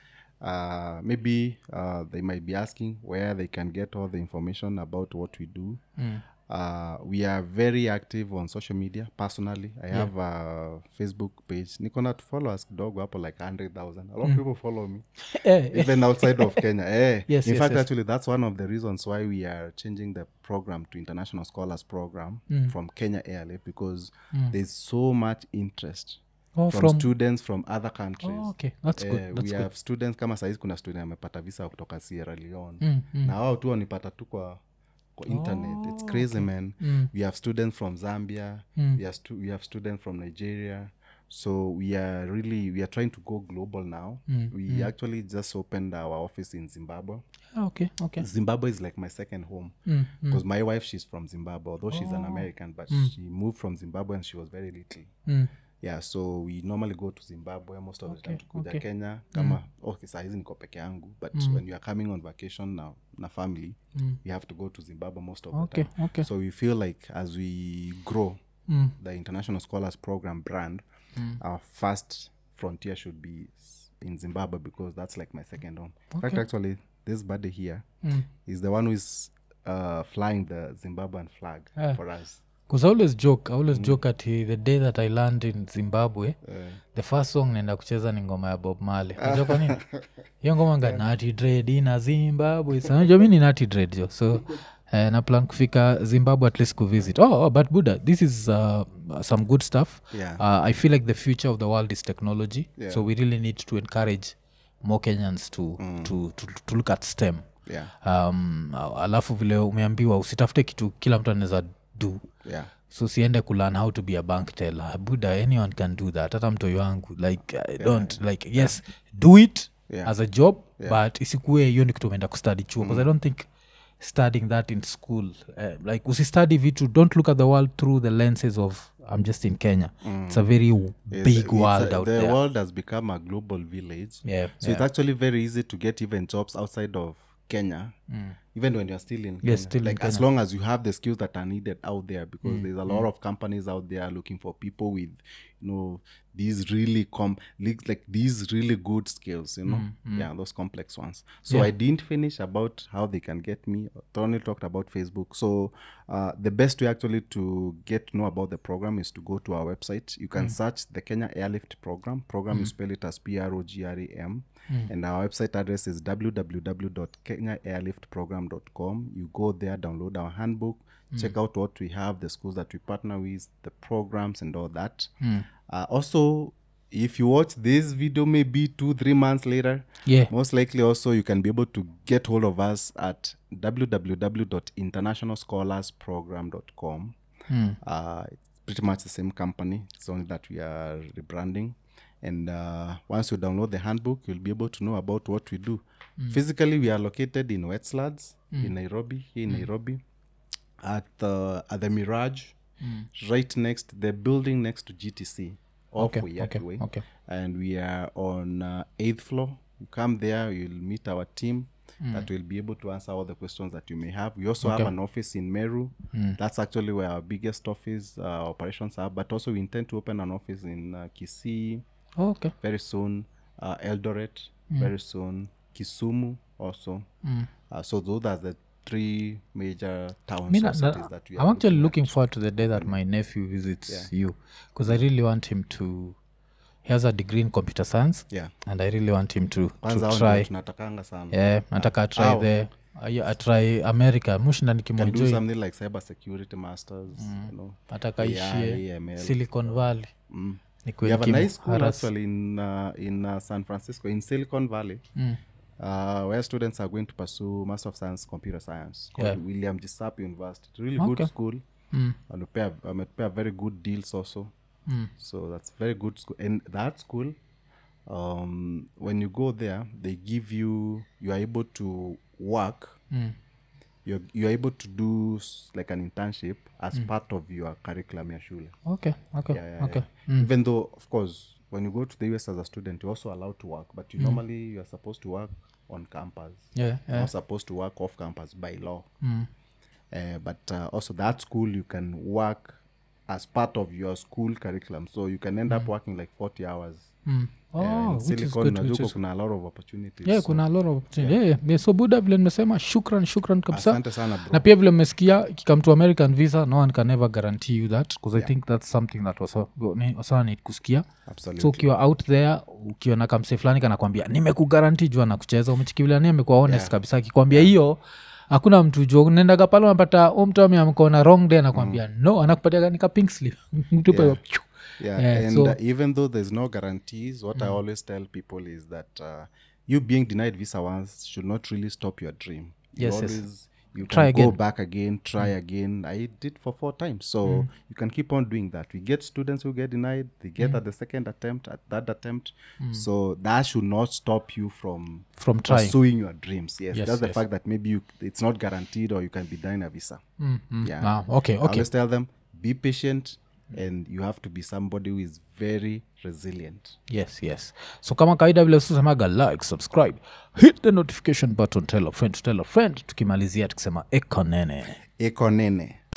uh maybe uh they might be asking where they can get all the information about what we do mm. uh we are very active on social media personally I yeah. have a Facebook page niko na followers kidogo hapo like one hundred thousand a lot mm. of people follow me even outside of Kenya eh yes, in yes, fact yes. actually that's one of the reasons why we are changing the program to International Scholars Program mm. from Kenya Airlift because mm. there's so much interest oh, from, from students from other countries. oh, okay that's uh, good that's we good. have students kama saizi kuna student amepata visa kutoka Sierra Leone mm, mm. na wao tu wanipata tu kwa kwa internet oh, it's crazy okay. man mm. we have students from Zambia mm. we have stu- we have students from Nigeria so we are really we are trying to go global now mm. we mm. actually just opened our office in Zimbabwe oh, okay okay Zimbabwe is like my second home because mm. my wife she's from Zimbabwe although oh. she's an American but mm. she moved from Zimbabwe and she was very little mm. yeah so we normally go to Zimbabwe most of okay, the time tukuja okay. Kenya kama mm. okay saa hizi niko peke yangu but mm. when you are coming on vacation now na family mm. you have to go to Zimbabwe most of okay, the time okay. so we feel like as we grow mm. the International Scholars Program brand mm. our first frontier should be in Zimbabwe because that's like my second home okay. in fact actually this buddy here mm. is the one who is uh, flying the Zimbabwean flag yeah. for us. Because I always joke, I always mm. joke at the day that I land in Zimbabwe, uh. the first song naenda kucheza ni ngoma ya Bob Marley. Unajua kwa nini? Hiyo ngoma nga Natty Dread na Zimbabwe. So unajua mimi ni Natty Dread jo. So uh, na plan kufika Zimbabwe at least ku visit. Oh, oh but Buddha, this is uh, some good stuff. Yeah. Uh, I feel like the future of the world is technology. Yeah. So we really need to encourage more Kenyans to mm. to, to to look at STEM. Yeah. Um alafu vile umeambiwa usitafute kitu kila mtu anaweza do. Yeah. So siende kulearn how to be a bank teller. Buddha, anyone can do that. Hata mtoi wangu like I don't yeah. like yes yeah. do it yeah. as a job yeah. but isikue hiyo ni kitu umeenda kustudy chuo because mm. I don't think studying that in school uh, like usistudy vitu don't look at the world through the lenses of I'm just in Kenya. Mm. It's a very big it's world a, out the there. The world has become a global village. Yeah. So yeah. it's actually very easy to get even jobs outside of Kenya. Mm. Even when you're still in Kenya. Yes, still like in as Kenya. long as you have the skills that are needed out there because mm. there's a lot mm. of companies out there looking for people with you know these really com like these really good skills, you know. Mm. Mm. Yeah, those complex ones. So yeah. I didn't finish about how they can get me. Tony talked about Facebook. So uh, the best way actually to get to know about the program is to go to our website. You can mm. search the Kenya Airlift program. Program mm. you spell it as P R O G R A M. mm. and our website address is w w w dot kenya airlift program dot com. You go there, download our handbook, mm. check out what we have, the schools that we partner with, the programs and all that. Mm. Uh, also, if you watch this video maybe two, three months later, yeah. most likely also you can be able to get hold of us at w w w dot international scholars program dot com. Mm. Uh, it's pretty much the same company. It's only that we are rebranding. And uh, once you download the handbook, you'll be able to know about what we do. Mm. Physically, we are located in Westlands, mm. in Nairobi, here in mm. Nairobi, at, uh, at the Mirage, mm. right next, the building next to G T C. Okay, okay, way. okay. And we are on uh, eighth floor. You come there, you'll meet our team mm. that will be able to answer all the questions that you may have. We also okay. have an office in Meru. Mm. That's actually where our biggest office uh, operations are. But also we intend to open an office in uh, Kisii oh, okay. very soon, uh, Eldoret mm. very soon, Kisumu also. Mm. Uh, so those are the three major towns Mina, or cities that we are I'm actually looking at. forward to the day that my nephew visits Yeah. you, because I really want him to, he has a degree in computer science, Yeah. and I really want him to, Kwanza to hao try ndio tunatakanga sana. yeah, nataka try Hao. the uh, try America mushinda Can do nikimwenjoy something like cyber security masters, you know. nataka A I, ishie M L. Silicon Valley. Mm. Nikuwe We have a nikimu- nice school haras- actually in uh, in uh, San Francisco, in Silicon Valley, Mm. uh, where students are going to pursue Master of Science Computer Science called Yeah. William Gisap University. It's a really Okay. good school. Mm. And we pay, um, pay very good deals also. Mm. So that's very good school. And that school, um, when you go there, they give you, you are able to work. Mm. You're, you're able to do s- like an internship as part of your curriculum ya shule. Okay, okay, Yeah, yeah, okay. yeah. Even though, of course, when you go to the U S as a student, you're also allowed to work, but you normally you're supposed to work on campus. Yeah, You're yeah. not supposed to work off campus by law. Mm. Uh, but uh, also that school, you can work as part of your school curriculum. So you can end up working like forty hours. Mm. Oh, Uh, in which is Silicon, good, najua which is kuna a lot of opportunities. yeah, So, kuna a lot of opportunity. Yeah. Yeah, yeah. So buda vile nimesema shukran shukran kabisa. asante sana bro. Na pia vile mmesikia ikikam to American visa, no one can never guarantee you that, because I think that's something that also wasana need kusikia. Absolutely. So ukiwa out there ukiona kamse fulani kanakwambia nimekugaranti jua na kucheza, umechikivilania amekuwa honest Yeah. kabisa akikwambia hiyo hakuna mtu jua unaendaga pale unapata mtu amekona wrong day anakwambia mm. no anakupatia nika pink slip mtu Yeah. pa Yeah, Yeah, and so- uh, even though there's no guarantees, what I always tell people is that uh, you being denied visa once should not really stop your dream. You Yes, yes. always, you Try can go again. back again, try again. I did for four times, so you can keep on doing that. We get students who get denied, they get at the second attempt, at that attempt. So that should not stop you from from trying. pursuing your dreams. Yes, Yes, that's the yes. fact that maybe you, it's not guaranteed or you can be denied a visa. Mm, mm. Yeah. Ah, okay, I okay. always tell them, be patient, and you have to be somebody who is very resilient. Yes, yes. So kama kawaida vile susemaga like, subscribe, hit the notification button, tell a friend, tell a friend, tukimalizia tukisema ekonene. Ekonene.